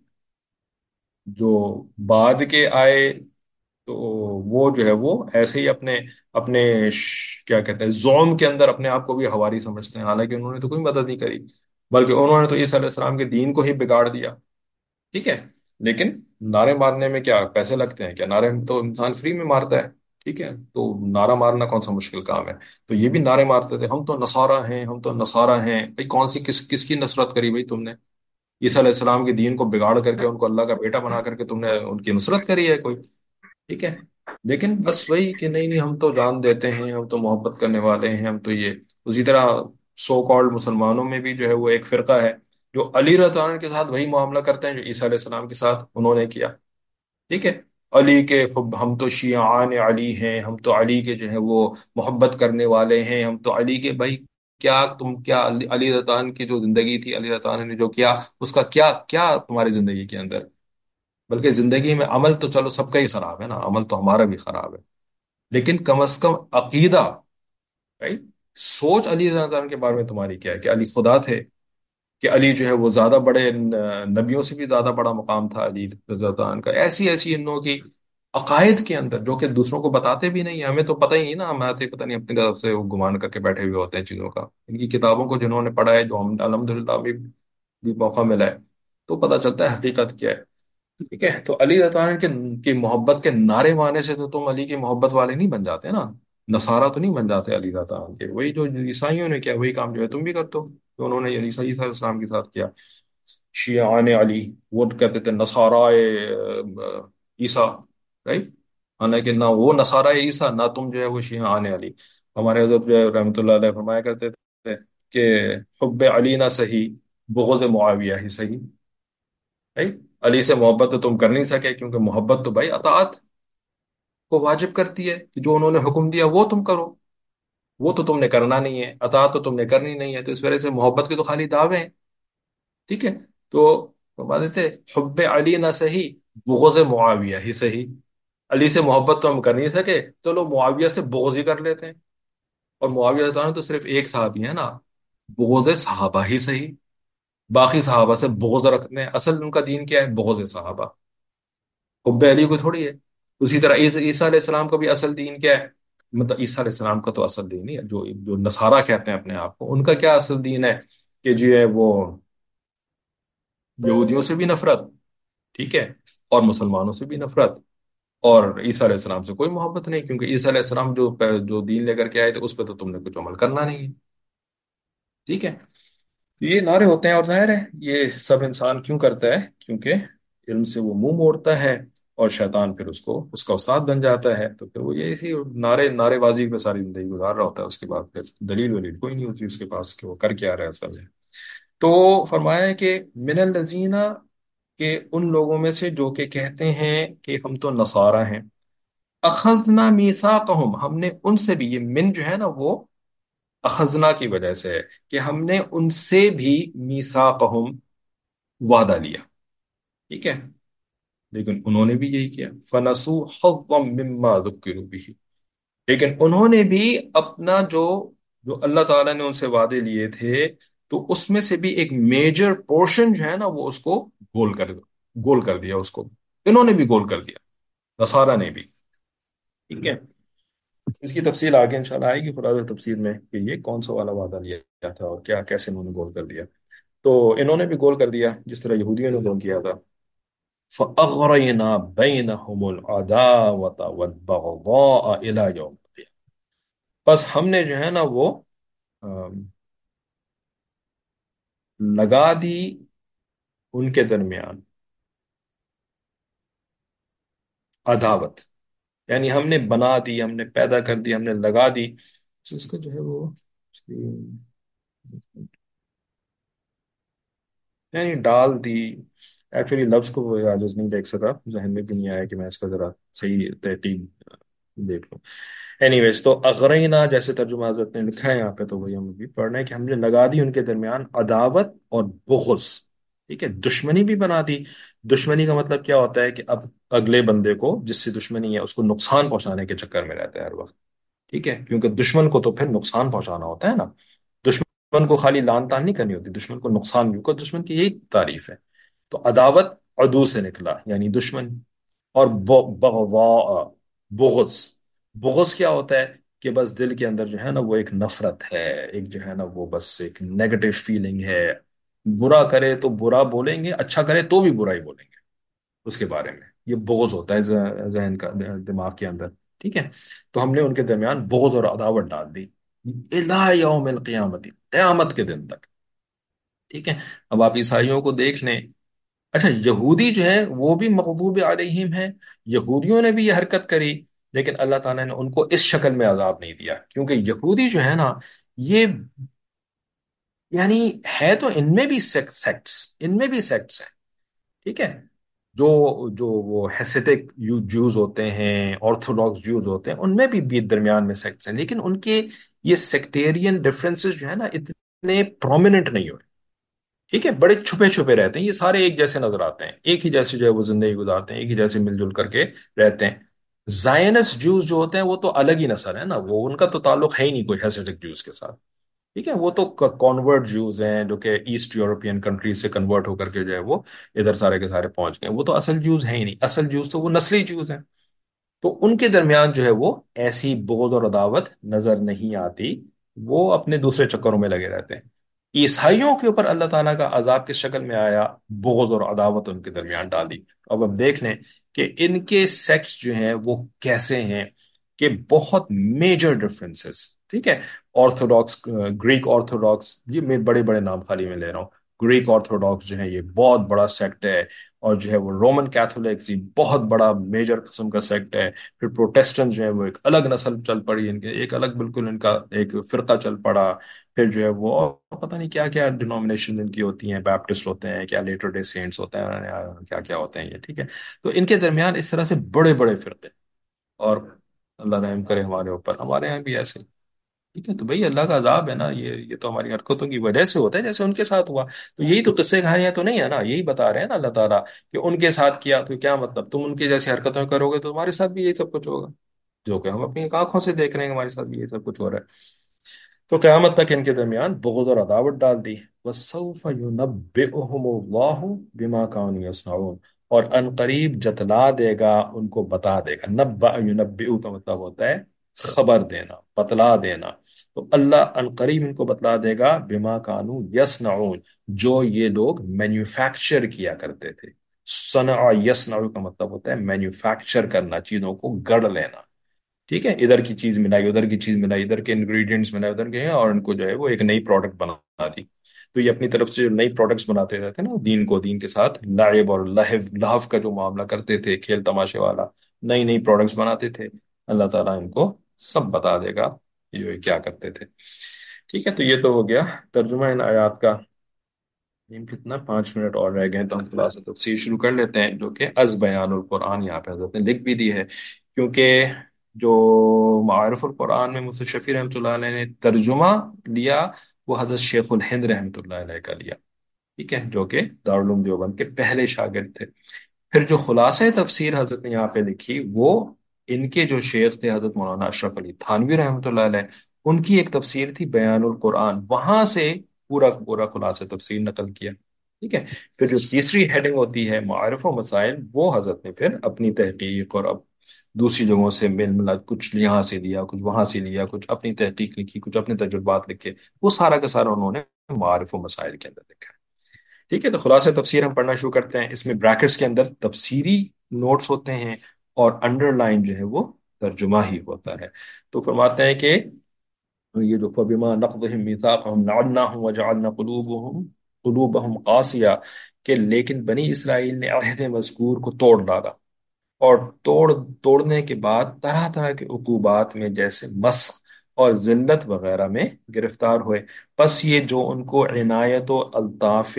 جو بعد کے آئے، تو وہ جو ہے وہ ایسے ہی اپنے اپنے کیا کہتے ہیں، زوم کے اندر اپنے آپ کو بھی حواری سمجھتے ہیں، حالانکہ انہوں نے تو کوئی مدد نہیں کری، بلکہ انہوں نے تو عیسیٰ علیہ السلام کے دین کو ہی بگاڑ دیا. ٹھیک ہے. لیکن نعرے مارنے میں کیا پیسے لگتے ہیں؟ کیا نعرے تو انسان فری میں مارتا ہے. ٹھیک ہے. تو نعرہ مارنا کون سا مشکل کام ہے؟ تو یہ بھی نعرے مارتے تھے، ہم تو نصارہ ہیں، ہم تو نصارہ ہیں. بھائی کون سی کس کی نصرت کری بھائی تم نے؟ عیسیٰ علیہ السلام کے دین کو بگاڑ کر کے ان کو اللہ کا بیٹا بنا کر کے تم نے ان کی نصرت کری ہے کوئی؟ ٹھیک ہے. لیکن بس وہی کہ نہیں نہیں، ہم تو جان دیتے ہیں، ہم تو محبت کرنے والے ہیں، ہم تو یہ. اسی طرح سو کالڈ مسلمانوں میں بھی جو ہے وہ ایک فرقہ ہے جو علی رضی اللہ عنہ کے ساتھ وہی معاملہ کرتے ہیں جو عیسیٰ علیہ السلام کے ساتھ انہوں نے کیا. ٹھیک ہے. علی کے ہم تو شیعان علی ہیں، ہم تو علی کے جو ہے وہ محبت کرنے والے ہیں، ہم تو علی کے. بھائی کیا تم، کیا علی رضی اللہ عنہ کی جو زندگی تھی، علی رضی اللہ عنہ نے جو کیا، اس کا کیا کیا تمہاری زندگی کے اندر؟ بلکہ زندگی میں عمل تو چلو سب کا ہی خراب ہے نا، عمل تو ہمارا بھی خراب ہے، لیکن کم از کم عقیدہ. رائٹ؟ سوچ علی رضی اللہ عنہ کے بارے میں تمہاری کیا ہے؟ کہ علی خدا تھے؟ کہ علی جو ہے وہ زیادہ بڑے نبیوں سے بھی زیادہ بڑا مقام تھا علی رضی اللہ عنہ کا؟ ایسی ایسی ان لوگوں کی عقائد کے اندر جو کہ دوسروں کو بتاتے بھی نہیں ہیں، ہمیں تو پتہ ہی نہیں نا، ہم آتے پتہ نہیں اپنی طرف سے وہ گمان کر کے بیٹھے ہوئے ہوتے ہیں چیزوں کا. ان کی کتابوں کو جنہوں نے پڑھا ہے، جو ہم الحمدللہ بھی موقع ملا ہے، تو پتہ چلتا ہے حقیقت کیا ہے. ٹھیک ہے، تو علی رضی اللہ عنہ کی محبت کے نعرے مارنے سے تو تم علی کی محبت والے نہیں بن جاتے نا. نصارہ تو نہیں بن جاتے علی رضی اللہ عنہ کے. وہی جو عیسائیوں نے کیا وہی کام جو ہے تم بھی کرتے ہو، جو انہوں نے عیسیٰ علیہ السلام کے ساتھ کیا. شیعان علی، وہ کہتے تھے نصارہ عیسیٰ، رائٹ؟ حالانکہ نہ وہ نصارہ عیسیٰ، نہ تم جو ہے وہ شیعان علی. ہمارے حضرت جو ہے رحمۃ اللہ علیہ فرمایا کرتے تھے کہ حب علی نہ صحیح، بغض معاویہ ہی صحیح. رائٹ؟ علی سے محبت تو تم کر نہیں سکے، کیونکہ محبت تو بھائی اطاعت کو واجب کرتی ہے کہ جو انہوں نے حکم دیا وہ تم کرو. وہ تو تم نے کرنا نہیں ہے، اطاعت تو تم نے کرنی نہیں ہے، تو اس وجہ سے محبت کے تو خالی دعوے ہیں. ٹھیک ہے. تو فرما دیتے حب علی نہ صحیح، بغض معاویہ ہی صحیح. علی سے محبت تو ہم کر نہیں سکے، چلو معاویہ سے بغض ہی کر لیتے ہیں. اور معاویہ رضی اللہ عنہ تو صرف ایک صحابی ہے نا. بغض صحابہ ہی صحیح. باقی صحابہ سے بغض رکھتے ہیں، اصل ان کا دین کیا ہے؟ بغض صحابہ. حب علی کو تھوڑی ہے. اسی طرح عیسیٰ علیہ السلام کا بھی اصل دین کیا ہے؟ مطلب عیسیٰ علیہ السلام کا تو اصل دین نہیں ہے، جو جو نصارہ کہتے ہیں اپنے آپ کو، ان کا کیا اصل دین ہے؟ کہ جو ہے وہ یہودیوں سے بھی نفرت، ٹھیک ہے، اور مسلمانوں سے بھی نفرت، اور عیسیٰ علیہ السلام سے کوئی محبت نہیں، کیونکہ عیسیٰ علیہ السلام جو دین لے کر کے آئے تھے اس پہ تو تم نے کچھ عمل کرنا نہیں ہے. ٹھیک ہے. تو یہ نعرے ہوتے ہیں، اور ظاہر ہے یہ سب انسان کیوں کرتا ہے؟ کیونکہ علم سے وہ منہ موڑتا ہے، اور شیطان پھر اس کا استاد بن جاتا ہے. تو پھر وہ یہ اسی نعرے بازی پہ ساری زندگی گزار رہا ہوتا ہے. اس کے بعد پھر دلیل ولیل کوئی نہیں ہوتی اس کے پاس کہ وہ کر کیا رہا ہے اصل میں. تو فرمایا ہے کہ من الذین، کہ ان لوگوں میں سے جو کہ کہتے ہیں کہ ہم تو نصارہ ہیں. اخذنا میثاقہم، ہم نے ان سے بھی، یہ من جو ہے نا وہ اخذنا کی وجہ سے ہے، کہ ہم نے ان سے بھی میثاقہم، وعدہ لیا. ٹھیک ہے. لیکن انہوں نے بھی یہی کیا، فنسوا حظا مما ذکروا به. لیکن انہوں نے بھی اپنا جو اللہ تعالیٰ نے ان سے وعدے لیے تھے، تو اس میں سے بھی ایک میجر پورشن جو ہے نا وہ اس کو گول کر دیا اس کو. انہوں نے بھی گول کر دیا، نصارہ نے بھی. ٹھیک ہے. اس کی تفصیل آگے انشاءاللہ آئے گی خدا تفسیر میں، کہ یہ کون سا والا وعدہ لیا تھا اور کیا کیسے انہوں نے گول کر دیا. تو انہوں نے بھی گول کر دیا جس طرح یہودیوں نے گول کیا تھا. فَأَغْرَيْنَا بَيْنَهُمُ الْعَدَاوَةَ وَالْبَغْضَاءَ إِلَى يَوْمِ الْقِيَامَةِ. بس ہم نے جو ہے نا وہ آم، لگا دی ان کے درمیان عداوت، یعنی ہم نے بنا دی، ہم نے پیدا کر دی، ہم نے لگا دی. اس کا جو ہے وہ یعنی ڈال دی. ایکچولی لفظ کو وہ عاجز نہیں دیکھ سکا، ذہن میں بھی نہیں آیا کہ میں اس کا ذرا صحیح تحقیق دیکھ لوں. اینی ویز، تو اغرینا جیسے ترجمہ حضرت نے لکھا ہے یہاں پہ، تو وہی ہم بھی پڑھ رہے ہیں کہ ہم نے لگا دی ان کے درمیان عداوت اور بغض. ٹھیک ہے، دشمنی بھی بنا دی. دشمنی کا مطلب کیا ہوتا ہے؟ کہ اب اگلے بندے کو جس سے دشمنی ہے اس کو نقصان پہنچانے کے چکر میں رہتا ہے ہر وقت. ٹھیک ہے، کیونکہ دشمن کو تو پھر نقصان پہنچانا ہوتا ہے نا. دشمن کو خالی لان تان نہیں کرنی ہوتی، دشمن کو نقصان بھی، کو دشمن کی یہی تعریف ہے. تو عداوت عدو سے نکلا یعنی دشمن. اور بغضاء، بغض. بغض کیا ہوتا ہے؟ کہ بس دل کے اندر جو ہے نا وہ ایک نفرت ہے، ایک جو ہے نا وہ بس ایک نیگیٹو فیلنگ ہے. برا کرے تو برا بولیں گے، اچھا کرے تو بھی برا ہی بولیں گے اس کے بارے میں. یہ بغض ہوتا ہے ذہن کا، دماغ کے اندر. ٹھیک ہے. تو ہم نے ان کے درمیان بغض اور عداوت ڈال دی الی یوم القیامت، قیامت کے دن تک. ٹھیک ہے. اب آپ عیسائیوں کو دیکھ لیں. اچھا، یہودی جو ہے وہ بھی مغضوب علیہم ہیں. یہودیوں نے بھی یہ حرکت کری، لیکن اللہ تعالیٰ نے ان کو اس شکل میں عذاب نہیں دیا، کیونکہ یہودی جو ہے نا یہ یعنی ہے تو ان میں بھی سیکٹس، ان میں بھی سیکٹس ہیں. ٹھیک ہے. جو جو وہ ہیسیٹک جوز ہوتے ہیں، آرتھوڈاکس جوز ہوتے ہیں، ان میں بھی بیچ درمیان میں سیکٹس ہیں، لیکن ان کے یہ سیکٹیرین ڈفرینسز جو ہے نا اتنے پرومیننٹ نہیں ہوئے. ٹھیک ہے، بڑے چھپے چھپے رہتے ہیں. یہ سارے ایک جیسے نظر آتے ہیں، ایک ہی جیسے جو ہے وہ زندگی گزارتے ہیں، ایک ہی جیسے مل جل کر کے رہتے ہیں. زائنس جوز جو ہوتے ہیں وہ تو الگ ہی نسل ہے نا، وہ ان کا تو تعلق ہے ہی نہیں کوئی ہیسیڈک جوز کے ساتھ. ٹھیک ہے، وہ تو کانورٹ جوز ہیں جو کہ ایسٹ یورپین کنٹریز سے کنورٹ ہو کر کے جو ہے وہ ادھر سارے کے سارے پہنچ گئے. وہ تو اصل جوز ہیں ہی نہیں، اصل جوز تو وہ نسلی جوز ہیں. تو ان کے درمیان جو ہے وہ ایسی بغض اور عداوت نظر نہیں آتی. وہ اپنے دوسرے چکروں میں لگے رہتے ہیں. عیسائیوں کے اوپر اللہ تعالیٰ کا عذاب کس شکل میں آیا؟ بغض اور عداوت ان کے درمیان ڈالی. اب دیکھ لیں کہ ان کے سیکٹس جو ہیں وہ کیسے ہیں، کہ بہت میجر ڈفرینسز. ٹھیک ہے، آرتھوڈاکس، گریک آرتھوڈاکس، یہ میں بڑے بڑے نام خالی میں لے رہا ہوں. گریک آرتھوڈاکس جو ہے یہ بہت بڑا سیکٹ ہے. اور جو ہے وہ رومن کیتھولکس یہ بہت بڑا میجر قسم کا سیکٹ ہے. پھر پروٹیسٹنٹ جو ہے وہ ایک الگ نسل چل پڑی ان کے، ایک الگ بالکل ان کا ایک فرقہ چل پڑا. پھر جو ہے وہ اور پتہ نہیں کیا کیا ڈینومینیشن ان کی ہوتی ہیں، بیپٹسٹ ہوتے ہیں کیا، لیٹر ڈے سینٹس ہوتے ہیں کیا کیا ہوتے ہیں یہ. ٹھیک ہے، تو ان کے درمیان اس طرح سے بڑے بڑے فرقے. اور اللہ رحم کرے ہمارے اوپر، ہمارے یہاں بھی ایسے. ٹھیک ہے، تو بھئی اللہ کا عذاب ہے نا، یہ تو ہماری حرکتوں کی وجہ سے ہوتا ہے جیسے ان کے ساتھ ہوا. تو یہی تو قصے کہانیاں تو نہیں ہے نا، یہی بتا رہے ہیں نا اللہ تعالیٰ کہ ان کے ساتھ کیا تو کیا مطلب، تم ان کے جیسی حرکتیں کرو گے تو تمہارے ساتھ بھی یہی سب کچھ ہوگا. جو کہ ہم اپنی آنکھوں سے دیکھ رہے ہیں، ہمارے ساتھ بھی یہ سب کچھ ہو رہا ہے. تو قیامت تک ان کے درمیان بغض اور عداوت ڈال دی. وَسَوْفَ يُنَبِّئُهُمُ اللَّهُ بِمَا كَانُوا يَصْنَعُونَ. اور ان قریب جتلا دے گا، ان کو بتا دے گا. نبأ ينبئ کا مطلب ہوتا ہے خبر دینا، بتلا دینا. تو اللہ ان قریب ان کو بتلا دے گا بما کانوا یصنعون، جو یہ لوگ مینوفیکچر کیا کرتے تھے. صنع یصنع کا مطلب ہوتا ہے مینوفیکچر کرنا، چیزوں کو گڑھ لینا. ٹھیک ہے، ادھر کی چیز ملائی، ادھر کی چیز ملائی، ادھر کے انگریڈینٹس ملائے ادھر کے ہیں، اور ان کو جو ہے وہ ایک نئی پروڈکٹ بنا دی. تو یہ اپنی طرف سے جو نئی پروڈکٹس بناتے رہتے ہیں نا، دین کو دین کے ساتھ لعب اور لہو کا جو معاملہ کرتے تھے، کھیل تماشے والا، نئی نئی پروڈکٹس بناتے تھے. اللہ تعالیٰ ان کو سب بتا دے گا یہ کیا کرتے تھے. ٹھیک ہے، تو یہ تو ہو گیا ترجمہ ان آیات کا. کتنا 5 منٹ اور رہ گئے تو ہم خلاصہ تفسیر شروع کر لیتے ہیں، جو کہ از بیان القرآن یہاں پہ حضرت نے لکھ بھی دی ہے. کیونکہ جو معارف القرآن میں مفتی شفیع رحمۃ اللہ علیہ نے ترجمہ لیا، وہ حضرت شیخ الہند رحمۃ اللہ علیہ کا لیا. ٹھیک ہے، جو کہ دارالعلوم دیوبند کے پہلے شاگرد تھے. پھر جو خلاصہ تفسیر حضرت نے یہاں پہ لکھی، وہ ان کے جو شیخ تھے حضرت مولانا اشرف علی تھانوی رحمۃ اللہ علیہ، ان کی ایک تفسیر تھی بیان القرآن، وہاں سے پورا کا پورا خلاصہ تفسیر نقل کیا. ٹھیک ہے، پھر جو تیسری ہیڈنگ ہوتی ہے معارف و مسائل، وہ حضرت نے پھر اپنی تحقیق اور اب دوسری جگہوں سے مل ملا، کچھ یہاں سے لیا، کچھ وہاں سے لیا، کچھ اپنی تحقیق لکھی، کچھ اپنے تجربات لکھے. وہ سارا کا سارا انہوں نے معارف و مسائل کے اندر لکھا ہے. ٹھیک ہے، تو خلاصہ تفسیر ہم پڑھنا شروع کرتے ہیں. اس میں بریکٹس کے اندر تفسیری نوٹس ہوتے ہیں، اور انڈر لائن جو ہے وہ ترجمہ ہی ہوتا ہے. تو فرماتے ہیں کہ یہ جو فبما نقضهم ميثاقهم لعناهم وجعلنا قلوبهم قاسیہ، کہ لیکن بنی اسرائیل نے عہد مذکور کو توڑ ڈالا، اور توڑنے کے بعد طرح طرح کے عقوبات میں جیسے مسخ اور ذلت وغیرہ میں گرفتار ہوئے. پس یہ جو ان کو عنایت و الطاف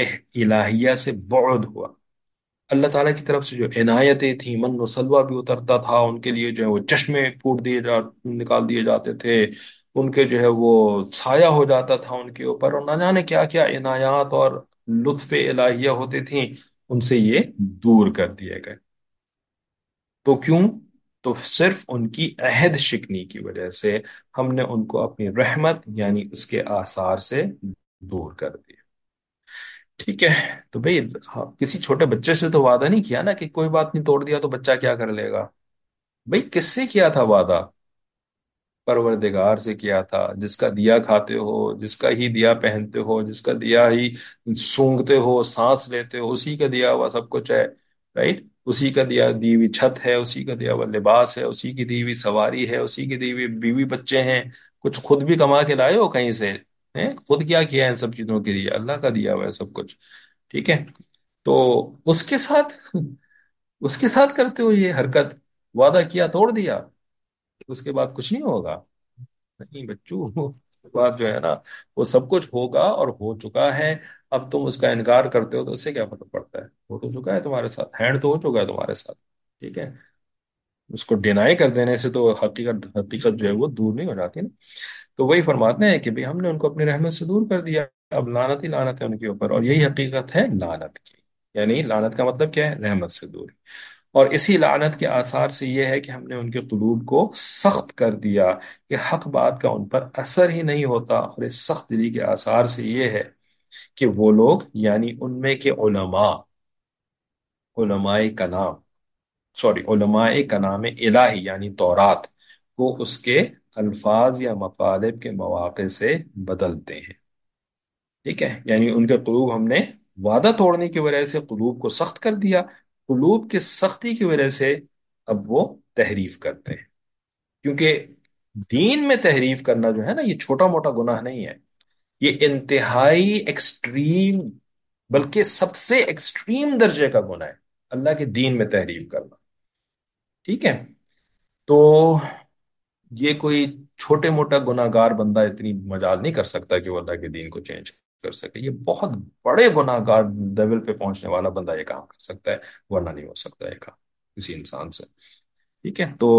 الہیہ سے بعد ہوا، اللہ تعالیٰ کی طرف سے جو عنایتیں تھیں، من و سلوہ بھی اترتا تھا ان کے لیے، جو ہے وہ چشمے پھوٹ نکال دیے جاتے تھے، ان کے جو ہے وہ سایہ ہو جاتا تھا ان کے اوپر، اور نہ جانے کیا کیا عنایات اور لطف الہیہ ہوتے تھیں، ان سے یہ دور کر دیے گئے. تو کیوں؟ تو صرف ان کی عہد شکنی کی وجہ سے ہم نے ان کو اپنی رحمت یعنی اس کے آثار سے دور کر دیا. ٹھیک ہے، تو بھئی ہاں، کسی چھوٹے بچے سے تو وعدہ نہیں کیا نا کہ کوئی بات نہیں، توڑ دیا تو بچہ کیا کر لے گا. بھئی کس سے کیا تھا وعدہ؟ پروردگار سے کیا تھا، جس کا دیا کھاتے ہو، جس کا ہی دیا پہنتے ہو، جس کا دیا ہی سونگتے ہو، سانس لیتے ہو، اسی کا دیا ہوا سب کچھ ہے. رائٹ، اسی کا دیا دی ہوئی چھت ہے، اسی کا دیا ہوا لباس ہے، اسی کی دی ہوئی سواری ہے، اسی کی دی ہوئی بیوی بچے ہیں. کچھ خود بھی کما کے لائے ہو کہیں سے؟ خود کیا کیا ہے ان سب چیزوں کے لیے؟ اللہ کا دیا ہوا ہے سب کچھ. ٹھیک ہے، تو اس کے ساتھ اس کے ساتھ کرتے ہو یہ حرکت، وعدہ کیا توڑ دیا، اس کے بعد کچھ نہیں ہوگا. نہیں بچوں، اس کے بعد جو ہے نا وہ سب کچھ ہوگا اور ہو چکا ہے. اب تم اس کا انکار کرتے ہو تو اس سے کیا فرق پڑتا ہے؟ وہ تو چکا ہے تمہارے ساتھ، ہینڈ تو ہو چکا ہے تمہارے ساتھ. ٹھیک ہے، اس کو ڈینائی کر دینے سے تو حقیقت جو ہے وہ دور نہیں ہو جاتی نا. تو وہی فرماتے ہیں کہ بھی ہم نے ان کو اپنی رحمت سے دور کر دیا، اب لعنت ہی لعنت ہے ان کے اوپر. اور یہی حقیقت ہے لعنت کی، یعنی لعنت کا مطلب کیا ہے؟ رحمت سے دور. اور اسی لعنت کے آثار سے یہ ہے کہ ہم نے ان کے قلوب کو سخت کر دیا کہ حق بات کا ان پر اثر ہی نہیں ہوتا، اور اس سخت دلی کے آثار سے یہ ہے کہ وہ لوگ یعنی ان میں کے علماء، علماء کلام، سوری علماء کلام الہی یعنی تورات کو اس کے الفاظ یا مطالب کے مواقع سے بدلتے ہیں. ٹھیک ہے، یعنی ان کے قلوب ہم نے وعدہ توڑنے کی وجہ سے قلوب کو سخت کر دیا، قلوب کی سختی کی وجہ سے اب وہ تحریف کرتے ہیں. کیونکہ دین میں تحریف کرنا جو ہے نا، یہ چھوٹا موٹا گناہ نہیں ہے، یہ انتہائی ایکسٹریم، بلکہ سب سے ایکسٹریم درجے کا گناہ ہے اللہ کے دین میں تحریف کرنا. ٹھیک ہے، تو یہ کوئی چھوٹے موٹا گناہ گار بندہ اتنی مجال نہیں کر سکتا کہ وہ اللہ کے دین کو چینج کر سکے. یہ بہت بڑے گناہ گار لیول پہ پہنچنے والا بندہ یہ کام کر سکتا ہے، ورنہ نہیں ہو سکتا یہ کام کسی انسان سے. ٹھیک ہے، تو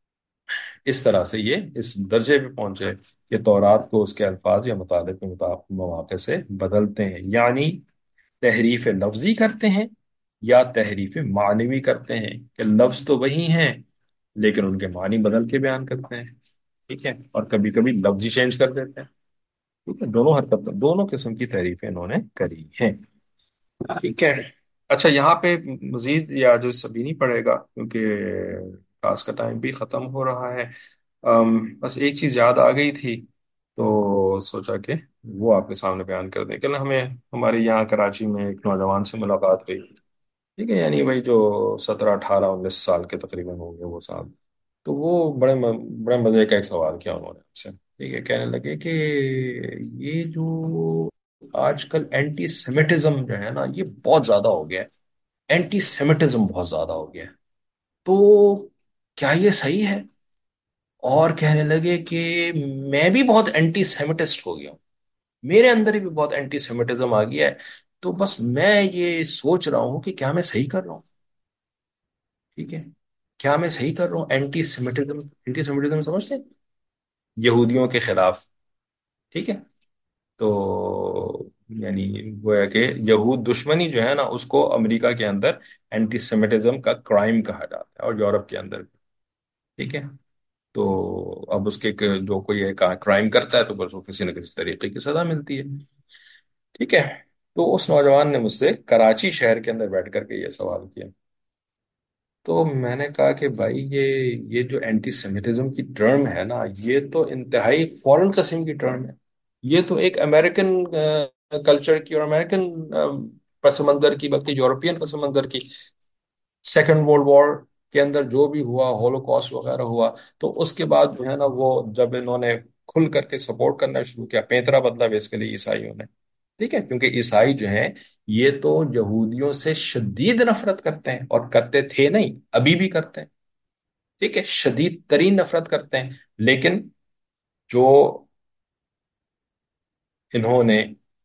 اس طرح سے یہ اس درجے پہ پہنچے کہ تورات کو اس کے الفاظ یا مطالب کے مواقع سے بدلتے ہیں، یعنی تحریف لفظی کرتے ہیں یا تحریف معنوی کرتے ہیں کہ لفظ تو وہی ہیں لیکن ان کے معنی بدل کے بیان کرتے ہیں. ٹھیک ہے، اور کبھی کبھی لفظ ہی چینج کر دیتے ہیں. ٹھیک ہے، دونوں حرکت، دونوں قسم کی تحریفیں انہوں نے کری ہیں. ٹھیک ہے. اچھا، یہاں پہ مزید یا جو سبھی نہیں پڑے گا کیونکہ کلاس کا ٹائم بھی ختم ہو رہا ہے. بس ایک چیز یاد آ گئی تھی تو سوچا کہ وہ آپ کے سامنے بیان کر دیں. کل ہمیں ہمارے یہاں کراچی میں ایک نوجوان سے ملاقات ہوئی. ٹھیک ہے، یعنی وہی جو 17 18 19 سال کے تقریباً ہوں گے وہ صاحب. تو وہ بڑے مزے کا ایک سوال کیا انہوں نے ہم سے. ٹھیک ہے، کہنے لگے کہ یہ جو آج کل اینٹی سیمیٹزم جو ہے نا یہ بہت زیادہ ہو گیا ہے، اینٹی سیمیٹزم بہت زیادہ ہو گیا ہے، تو کیا یہ صحیح ہے؟ اور کہنے لگے کہ میں بھی بہت اینٹی سیمیٹسٹ ہو گیا ہوں، میرے اندر بھی بہت اینٹی سیمیٹزم آ گیا ہے، تو بس میں یہ سوچ رہا ہوں کہ کیا میں صحیح کر رہا ہوں. ٹھیک ہے، کیا میں صحیح کر رہا ہوں؟ اینٹی سیمیٹزم، اینٹی سیمیٹزم سمجھتے ہیں؟ یہودیوں کے خلاف. ٹھیک ہے، تو یعنی وہ ہے کہ یہود دشمنی جو ہے نا اس کو امریکہ کے اندر اینٹی سیمیٹزم کا کرائم کہا جاتا ہے، اور یورپ کے اندر بھی. ٹھیک ہے، تو اب اس کے جو کوئی ایک کرائم کرتا ہے تو بس وہ کسی نہ کسی طریقے کی سزا ملتی ہے. ٹھیک ہے، تو اس نوجوان نے مجھ سے کراچی شہر کے اندر بیٹھ کر کے یہ سوال کیا. تو میں نے کہا کہ بھائی یہ جو اینٹی سیمیٹزم کی ٹرم ہے نا یہ تو انتہائی فورن قسم کی ٹرم ہے. یہ تو ایک امریکن کلچر کی اور امریکن پس منظر کی، بلکہ یورپین پس منظر کی. سیکنڈ ورلڈ وار کے اندر جو بھی ہوا، ہولو کاسٹ وغیرہ ہوا، تو اس کے بعد جو ہے نا وہ جب انہوں نے کھل کر کے سپورٹ کرنا شروع کیا، پینترا بدلا بیسیکلی عیسائیوں نے. ٹھیک ہے، کیونکہ عیسائی جو ہیں یہ تو یہودیوں سے شدید نفرت کرتے ہیں، اور کرتے تھے نہیں، ابھی بھی کرتے ہیں. ٹھیک ہے، شدید ترین نفرت کرتے ہیں. لیکن جو انہوں نے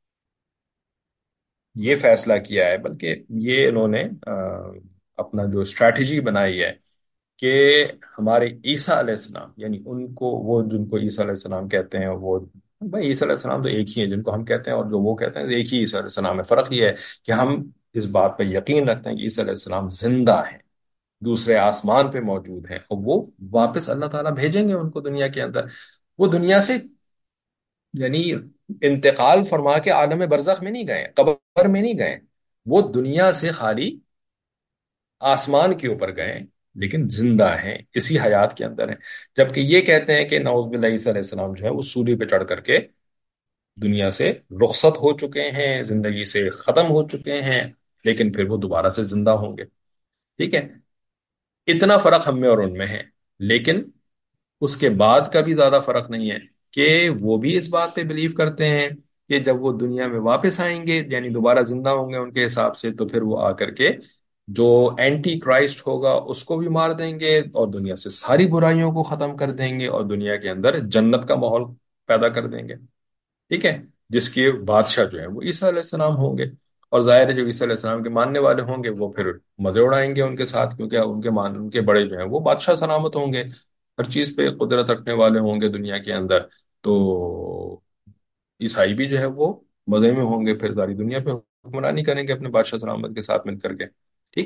یہ فیصلہ کیا ہے، بلکہ یہ انہوں نے اپنا جو اسٹریٹجی بنائی ہے کہ ہمارے عیسیٰ علیہ السلام، یعنی ان کو، وہ جن کو عیسیٰ علیہ السلام کہتے ہیں، وہ بھائی عیسیٰ علیہ السلام تو ایک ہی ہے جن کو ہم کہتے ہیں، اور جو وہ کہتے ہیں ایک ہی عیسیٰ علیہ السلام ہے. فرق یہ ہے کہ ہم اس بات پہ یقین رکھتے ہیں کہ عیسیٰ علیہ السلام زندہ ہیں، دوسرے آسمان پہ موجود ہیں، اور وہ واپس اللہ تعالیٰ بھیجیں گے ان کو دنیا کے اندر. وہ دنیا سے یعنی انتقال فرما کے عالم برزخ میں نہیں گئے، قبر میں نہیں گئے، وہ دنیا سے خالی آسمان کے اوپر گئے، لیکن زندہ ہیں، اسی حیات کے اندر ہیں. جبکہ یہ کہتے ہیں کہ نعوذ باللہ عیسیٰ علیہ السلام جو ہے وہ سولی پہ چڑھ کر کے دنیا سے رخصت ہو چکے ہیں، زندگی سے ختم ہو چکے ہیں، لیکن پھر وہ دوبارہ سے زندہ ہوں گے. ٹھیک ہے، اتنا فرق ہم میں اور ان میں ہے. لیکن اس کے بعد کا بھی زیادہ فرق نہیں ہے کہ وہ بھی اس بات پہ بلیو کرتے ہیں کہ جب وہ دنیا میں واپس آئیں گے، یعنی دوبارہ زندہ ہوں گے ان کے حساب سے، تو پھر وہ آ کر کے جو اینٹی کرائسٹ ہوگا اس کو بھی مار دیں گے، اور دنیا سے ساری برائیوں کو ختم کر دیں گے، اور دنیا کے اندر جنت کا ماحول پیدا کر دیں گے. ٹھیک ہے، جس کے بادشاہ جو ہے وہ عیسیٰ علیہ السلام ہوں گے. اور ظاہر ہے جو عیسیٰ علیہ السلام کے ماننے والے ہوں گے وہ پھر مزے اڑائیں گے ان کے ساتھ، کیونکہ ان کے بڑے جو ہیں وہ بادشاہ سلامت ہوں گے، ہر چیز پہ قدرت رکھنے والے ہوں گے دنیا کے اندر. تو عیسائی بھی جو ہے وہ مزے میں ہوں گے، پھر ساری دنیا پہ حکمرانی کریں گے اپنے بادشاہ سلامت کے ساتھ مل کر کے. ٹھیک ہے،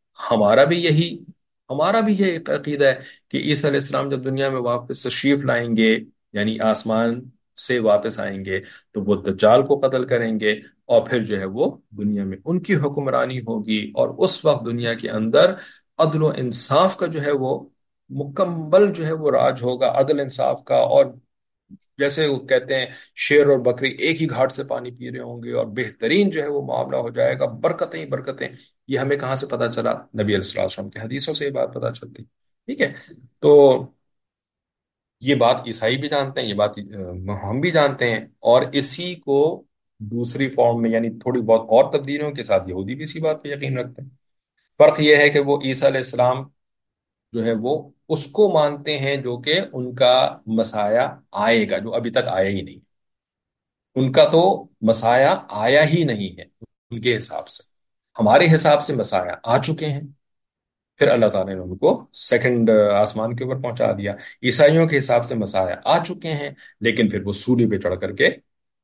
ہمارا بھی یہی ہمارا بھی یہ عقیدہ ہے کہ عیسی علیہ السلام جب دنیا میں واپس تشریف لائیں گے، یعنی آسمان سے واپس آئیں گے، تو وہ دجال کو قتل کریں گے، اور پھر جو ہے وہ دنیا میں ان کی حکمرانی ہوگی، اور اس وقت دنیا کے اندر عدل و انصاف کا جو ہے وہ مکمل جو ہے وہ راج ہوگا، عدل انصاف کا، اور جیسے وہ کہتے ہیں شیر اور بکری ایک ہی گھاٹ سے پانی پی رہے ہوں گے، اور بہترین جو ہے وہ معاملہ ہو جائے گا، برکتیں ہی برکتیں۔ یہ ہمیں کہاں سے پتا چلا؟ نبی علیہ الصلوۃ والسلام کی حدیثوں سے یہ بات پتا چلتی، ٹھیک ہے؟ تو یہ بات عیسائی بھی جانتے ہیں، یہ بات ہم بھی جانتے ہیں، اور اسی کو دوسری فارم میں یعنی تھوڑی بہت اور تبدیلیوں کے ساتھ یہودی بھی اسی بات پہ یقین رکھتے ہیں۔ فرق یہ ہے کہ وہ عیسیٰ علیہ السلام جو ہے وہ اس کو مانتے ہیں جو کہ ان کا مسایہ آئے گا، جو ابھی تک آیا ہی نہیں، ان کا تو مسایہ آیا ہی نہیں ہے ان کے حساب سے۔ ہمارے حساب سے مسایہ آ چکے ہیں، پھر اللہ تعالیٰ نے ان کو سیکنڈ آسمان کے اوپر پہنچا دیا۔ عیسائیوں کے حساب سے مسایہ آ چکے ہیں، لیکن پھر وہ سولی پہ چڑھ کر کے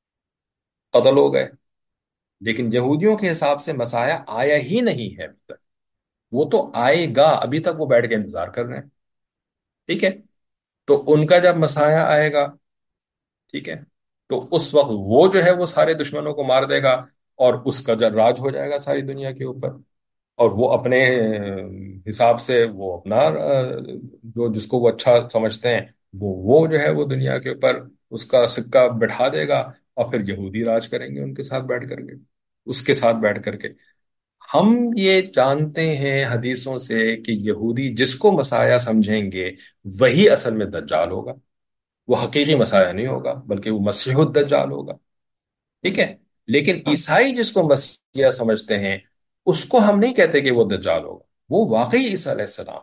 قتل ہو گئے۔ لیکن یہودیوں کے حساب سے مسایہ آیا ہی نہیں ہے ابھی تک، وہ تو آئے گا، ابھی تک وہ بیٹھ کے انتظار کر رہے ہیں، ٹھیک ہے؟ تو ان کا جب مسایہ آئے گا، ٹھیک ہے، تو اس وقت وہ جو ہے وہ سارے دشمنوں کو مار دے گا، اور اس کا جو راج ہو جائے گا ساری دنیا کے اوپر، اور وہ اپنے حساب سے وہ اپنا جو جس کو وہ اچھا سمجھتے ہیں، وہ جو ہے وہ دنیا کے اوپر اس کا سکہ بٹھا دے گا، اور پھر یہودی راج کریں گے ان کے ساتھ بیٹھ کر کے، اس کے ساتھ بیٹھ کر کے۔ ہم یہ جانتے ہیں حدیثوں سے کہ یہودی جس کو مسیح سمجھیں گے وہی اصل میں دجال ہوگا، وہ حقیقی مسیح نہیں ہوگا، بلکہ وہ مسیح الدجال ہوگا، ٹھیک ہے؟ لیکن عیسائی جس کو مسیح سمجھتے ہیں، اس کو ہم نہیں کہتے کہ وہ دجال ہوگا، وہ واقعی عیسیٰ علیہ السلام،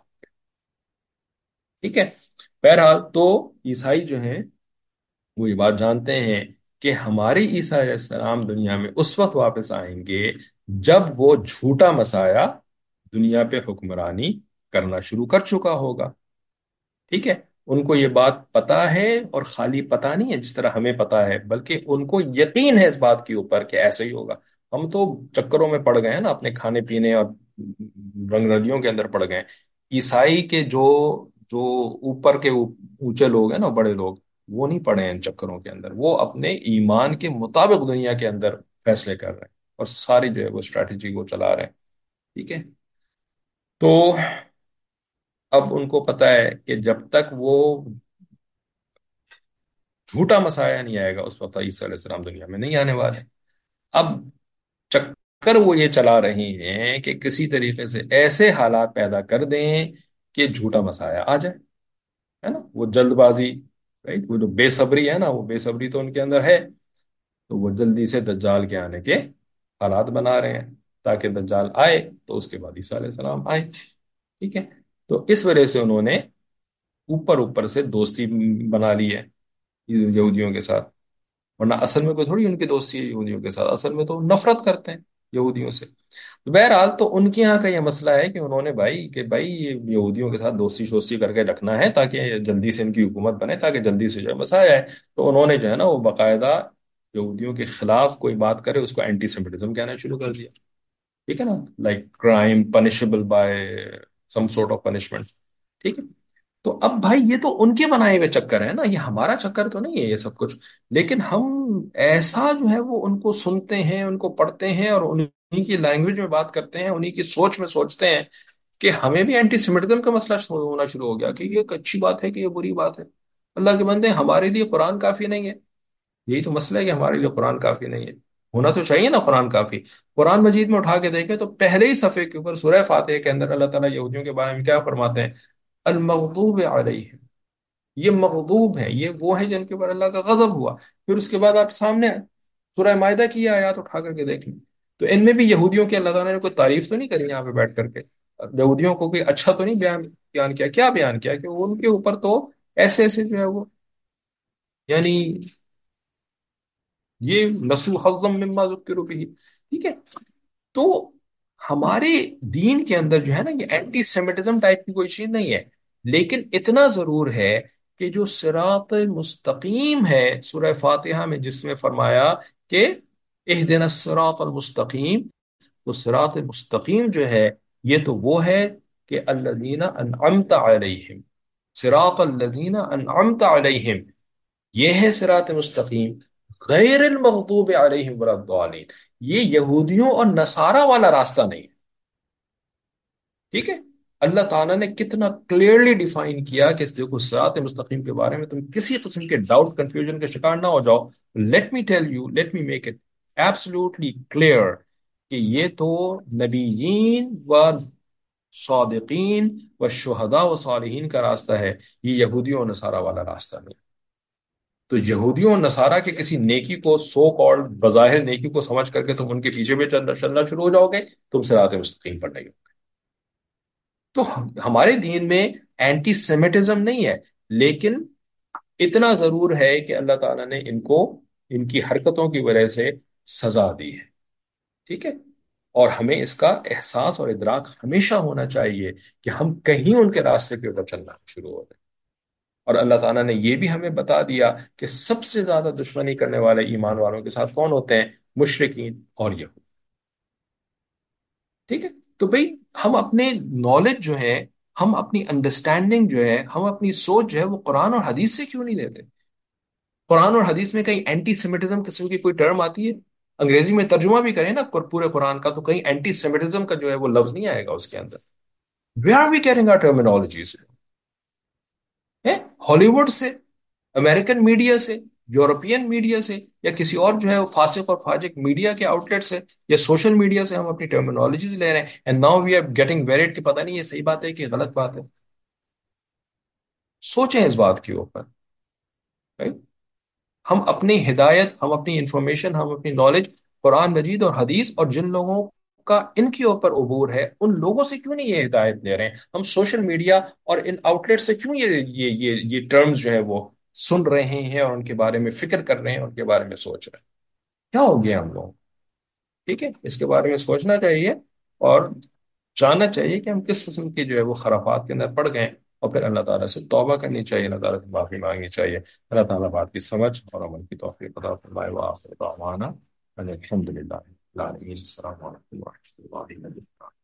ٹھیک ہے؟ بہرحال تو عیسائی جو ہیں وہ یہ بات جانتے ہیں کہ ہمارے عیسیٰ علیہ السلام دنیا میں اس وقت واپس آئیں گے جب وہ جھوٹا مسیح دنیا پہ حکمرانی کرنا شروع کر چکا ہوگا، ٹھیک ہے؟ ان کو یہ بات پتا ہے، اور خالی پتا نہیں ہے جس طرح ہمیں پتا ہے، بلکہ ان کو یقین ہے اس بات کے اوپر کہ ایسے ہی ہوگا۔ ہم تو چکروں میں پڑ گئے ہیں نا، اپنے کھانے پینے اور رنگ رلیوں کے اندر پڑ گئے ہیں۔ عیسائی کے جو جو اوپر کے اونچے لوگ ہیں نا، بڑے لوگ، وہ نہیں پڑے ہیں ان چکروں کے اندر، وہ اپنے ایمان کے مطابق دنیا کے اندر فیصلے کر رہے ہیں، اور ساری جو ہے وہ اسٹریٹجی کو چلا رہے ہیں، ٹھیک ہے؟ تو اب ان کو پتا ہے کہ جب تک وہ جھوٹا مسایہ نہیں آئے گا، اس وقت عیسیٰ علیہ السلام دنیا میں نہیں آنے والے۔ اب چکر وہ یہ چلا رہے ہیں کہ کسی طریقے سے ایسے حالات پیدا کر دیں کہ جھوٹا مسایہ آ جائے، ہے نا؟ وہ جلد بازی، رائٹ، وہ جو بے صبری ہے نا، وہ بے صبری تو ان کے اندر ہے، تو وہ جلدی سے دجال کے آنے کے حالات بنا رہے ہیں، تاکہ دجال آئے تو اس کے بعد عیسیٰ علیہ السلام آئے، ٹھیک ہے؟ تو اس وجہ سے انہوں نے اوپر اوپر سے دوستی بنا لی ہے یہودیوں کے ساتھ، ورنہ اصل میں کوئی تھوڑی ان کی دوستی ہے یہودیوں کے ساتھ، اصل میں تو نفرت کرتے ہیں یہودیوں سے۔ تو بہرحال تو ان کے یہاں کا یہ مسئلہ ہے کہ انہوں نے بھائی یہ یہودیوں کے ساتھ دوستی شوستی کر کے رکھنا ہے تاکہ جلدی سے ان کی حکومت بنے، تاکہ جلدی سے جو ہے مسائل آئے۔ تو انہوں نے جو ہے نا وہ باقاعدہ یہودیوں کے خلاف کوئی بات کرے اس کو اینٹی سیمیٹزم کہنا شروع کر دیا، ٹھیک ہے نا؟ Like crime punishable by some sort of punishment, ٹھیک ہے؟ تو اب بھائی یہ تو ان کے بنائے ہوئے چکر ہے نا، یہ ہمارا چکر تو نہیں ہے یہ سب کچھ، لیکن ہم ایسا جو ہے وہ ان کو سنتے ہیں، ان کو پڑھتے ہیں، اور انہی کی لینگویج میں بات کرتے ہیں، انہی کی سوچ میں سوچتے ہیں کہ ہمیں بھی اینٹی سیمیٹزم کا مسئلہ ہونا شروع ہو گیا کہ یہ ایک اچھی بات ہے کہ یہ بری بات ہے۔ اللہ کے بندے، ہمارے لیے قرآن کافی نہیں ہے، یہی تو مسئلہ ہے کہ ہمارے لیے قرآن کافی نہیں ہے، ہونا تو چاہیے نا قرآن کافی۔ قرآن مجید میں اٹھا کے دیکھیں تو پہلے ہی صفحے کے اوپر سورہ فاتحہ کے اندر اللہ تعالیٰ یہودیوں کے بارے میں کیا فرماتے ہیں؟ المغضوب علیہم، یہ مغضوب ہیں، یہ وہ ہیں جن کے اوپر اللہ کا غضب ہوا۔ پھر اس کے بعد آپ سامنے سورہ مائدہ کی آیات اٹھا کر کے دیکھ لیں، تو ان میں بھی یہودیوں کی اللہ تعالیٰ نے کوئی تعریف تو نہیں کری یہاں پہ بیٹھ کر کے، یہودیوں کو کوئی اچھا تو نہیں بیان کیا؟ کیا بیان کیا کہ ان کے اوپر تو ایسے ایسے جو ہے وہ، یعنی یہ نسو حظم مما ذکروا به، ٹھیک ہے؟ تو ہمارے دین کے اندر جو ہے نا یہ اینٹی سیمیٹزم ٹائپ کی کوئی چیز نہیں ہے، لیکن اتنا ضرور ہے کہ جو صراط مستقیم ہے سورہ فاتحہ میں جس میں فرمایا کہ اہدنا الصراط المستقیم، وہ صراط مستقیم جو ہے یہ تو وہ ہے کہ الذین انعمت علیہم، صراط الذین انعمت علیہم، یہ ہے صراط مستقیم، غیر المغضوب علیہم ولا الضالین، یہ یہودیوں اور نصارہ والا راستہ نہیں ہے، ٹھیک ہے؟ اللہ تعالیٰ نے کتنا کلیئرلی ڈیفائن کیا کہ دیکھو صراط مستقیم کے بارے میں تم کسی قسم کے ڈاؤٹ کنفیوژن کے شکار نہ ہو جاؤ. Let me tell you, let me make it absolutely clear کہ یہ تو نبیین و صادقین و شہداء و صالحین کا راستہ ہے، یہ یہودیوں اور نصارہ والا راستہ نہیں. تو یہودیوں اور نصارہ کے کسی نیکی کو، سو کالڈ بظاہر نیکی کو سمجھ کر کے تم ان کے پیچھے بھی چلنا شروع ہو جاؤ گے، تم صراط مستقیم پر نہیں ہو. تو ہمارے دین میں اینٹی سیمیٹزم نہیں ہے، لیکن اتنا ضرور ہے کہ اللہ تعالیٰ نے ان کو ان کی حرکتوں کی وجہ سے سزا دی ہے، ٹھیک ہے؟ اور ہمیں اس کا احساس اور ادراک ہمیشہ ہونا چاہیے کہ ہم کہیں ان کے راستے کے اوپر چلنا شروع ہو جائے. اور اللہ تعالیٰ نے یہ بھی ہمیں بتا دیا کہ سب سے زیادہ دشمنی کرنے والے ایمان والوں کے ساتھ کون ہوتے ہیں؟ مشرکین اور یہود، ٹھیک ہے؟ تو بھئی ہم اپنے نالج جو ہے، ہم اپنی انڈرسٹینڈنگ جو ہے، ہم اپنی سوچ جو ہے وہ قرآن اور حدیث سے کیوں نہیں دیتے؟ قرآن اور حدیث میں کہیں اینٹی سیمیٹزم قسم کی کوئی ٹرم آتی ہے؟ انگریزی میں ترجمہ بھی کریں نا پورے قرآن کا، تو کہیں اینٹی سیمیٹزم کا جو ہے وہ لفظ نہیں آئے گا اس کے اندر. Where are we carrying our terminologies? Hollywood سے، امریکن میڈیا سے، یورپین میڈیا سے، یا کسی اور جو ہے وہ فاسق اور فاجق میڈیا کے آؤٹ لیٹ سے، یا سوشل میڈیا سے ہم اپنی ٹرمینالوجیز لے رہے ہیں. And now we are getting worried کہ پتہ نہیں یہ صحیح بات ہے کہ غلط بات ہے. سوچیں اس بات کے اوپر. right؟ ہم اپنی ہدایت، ہم اپنی انفارمیشن، ہم اپنی نالج قرآن مجید اور حدیث اور جن لوگوں کا ان کے اوپر عبور ہے ان لوگوں سے کیوں نہیں یہ ہدایت لے رہے ہیں؟ ہم سوشل میڈیا اور ان آؤٹ لیٹ سے کیوں یہ ٹرمز جو ہے وہ سن رہے ہیں اور ان کے بارے میں فکر کر رہے ہیں، ان کے بارے میں سوچ رہے ہیں؟ کیا ہو گیا ہم لوگ؟ ٹھیک ہے، اس کے بارے میں سوچنا چاہیے اور جاننا چاہیے کہ ہم کس قسم کے جو ہے وہ خرافات کے اندر پڑ گئے ہیں، اور پھر اللہ تعالیٰ سے توبہ کرنی چاہیے، اللہ تعالیٰ سے معافی مانگنی چاہیے. اللہ تعالیٰ بات کی سمجھ اور عمل کی توفیق عطا فرمائے. وآخر دعوانا ان الحمد للہ العالمین. السلام علیکم ورحمۃ اللہ وبرکاتہ.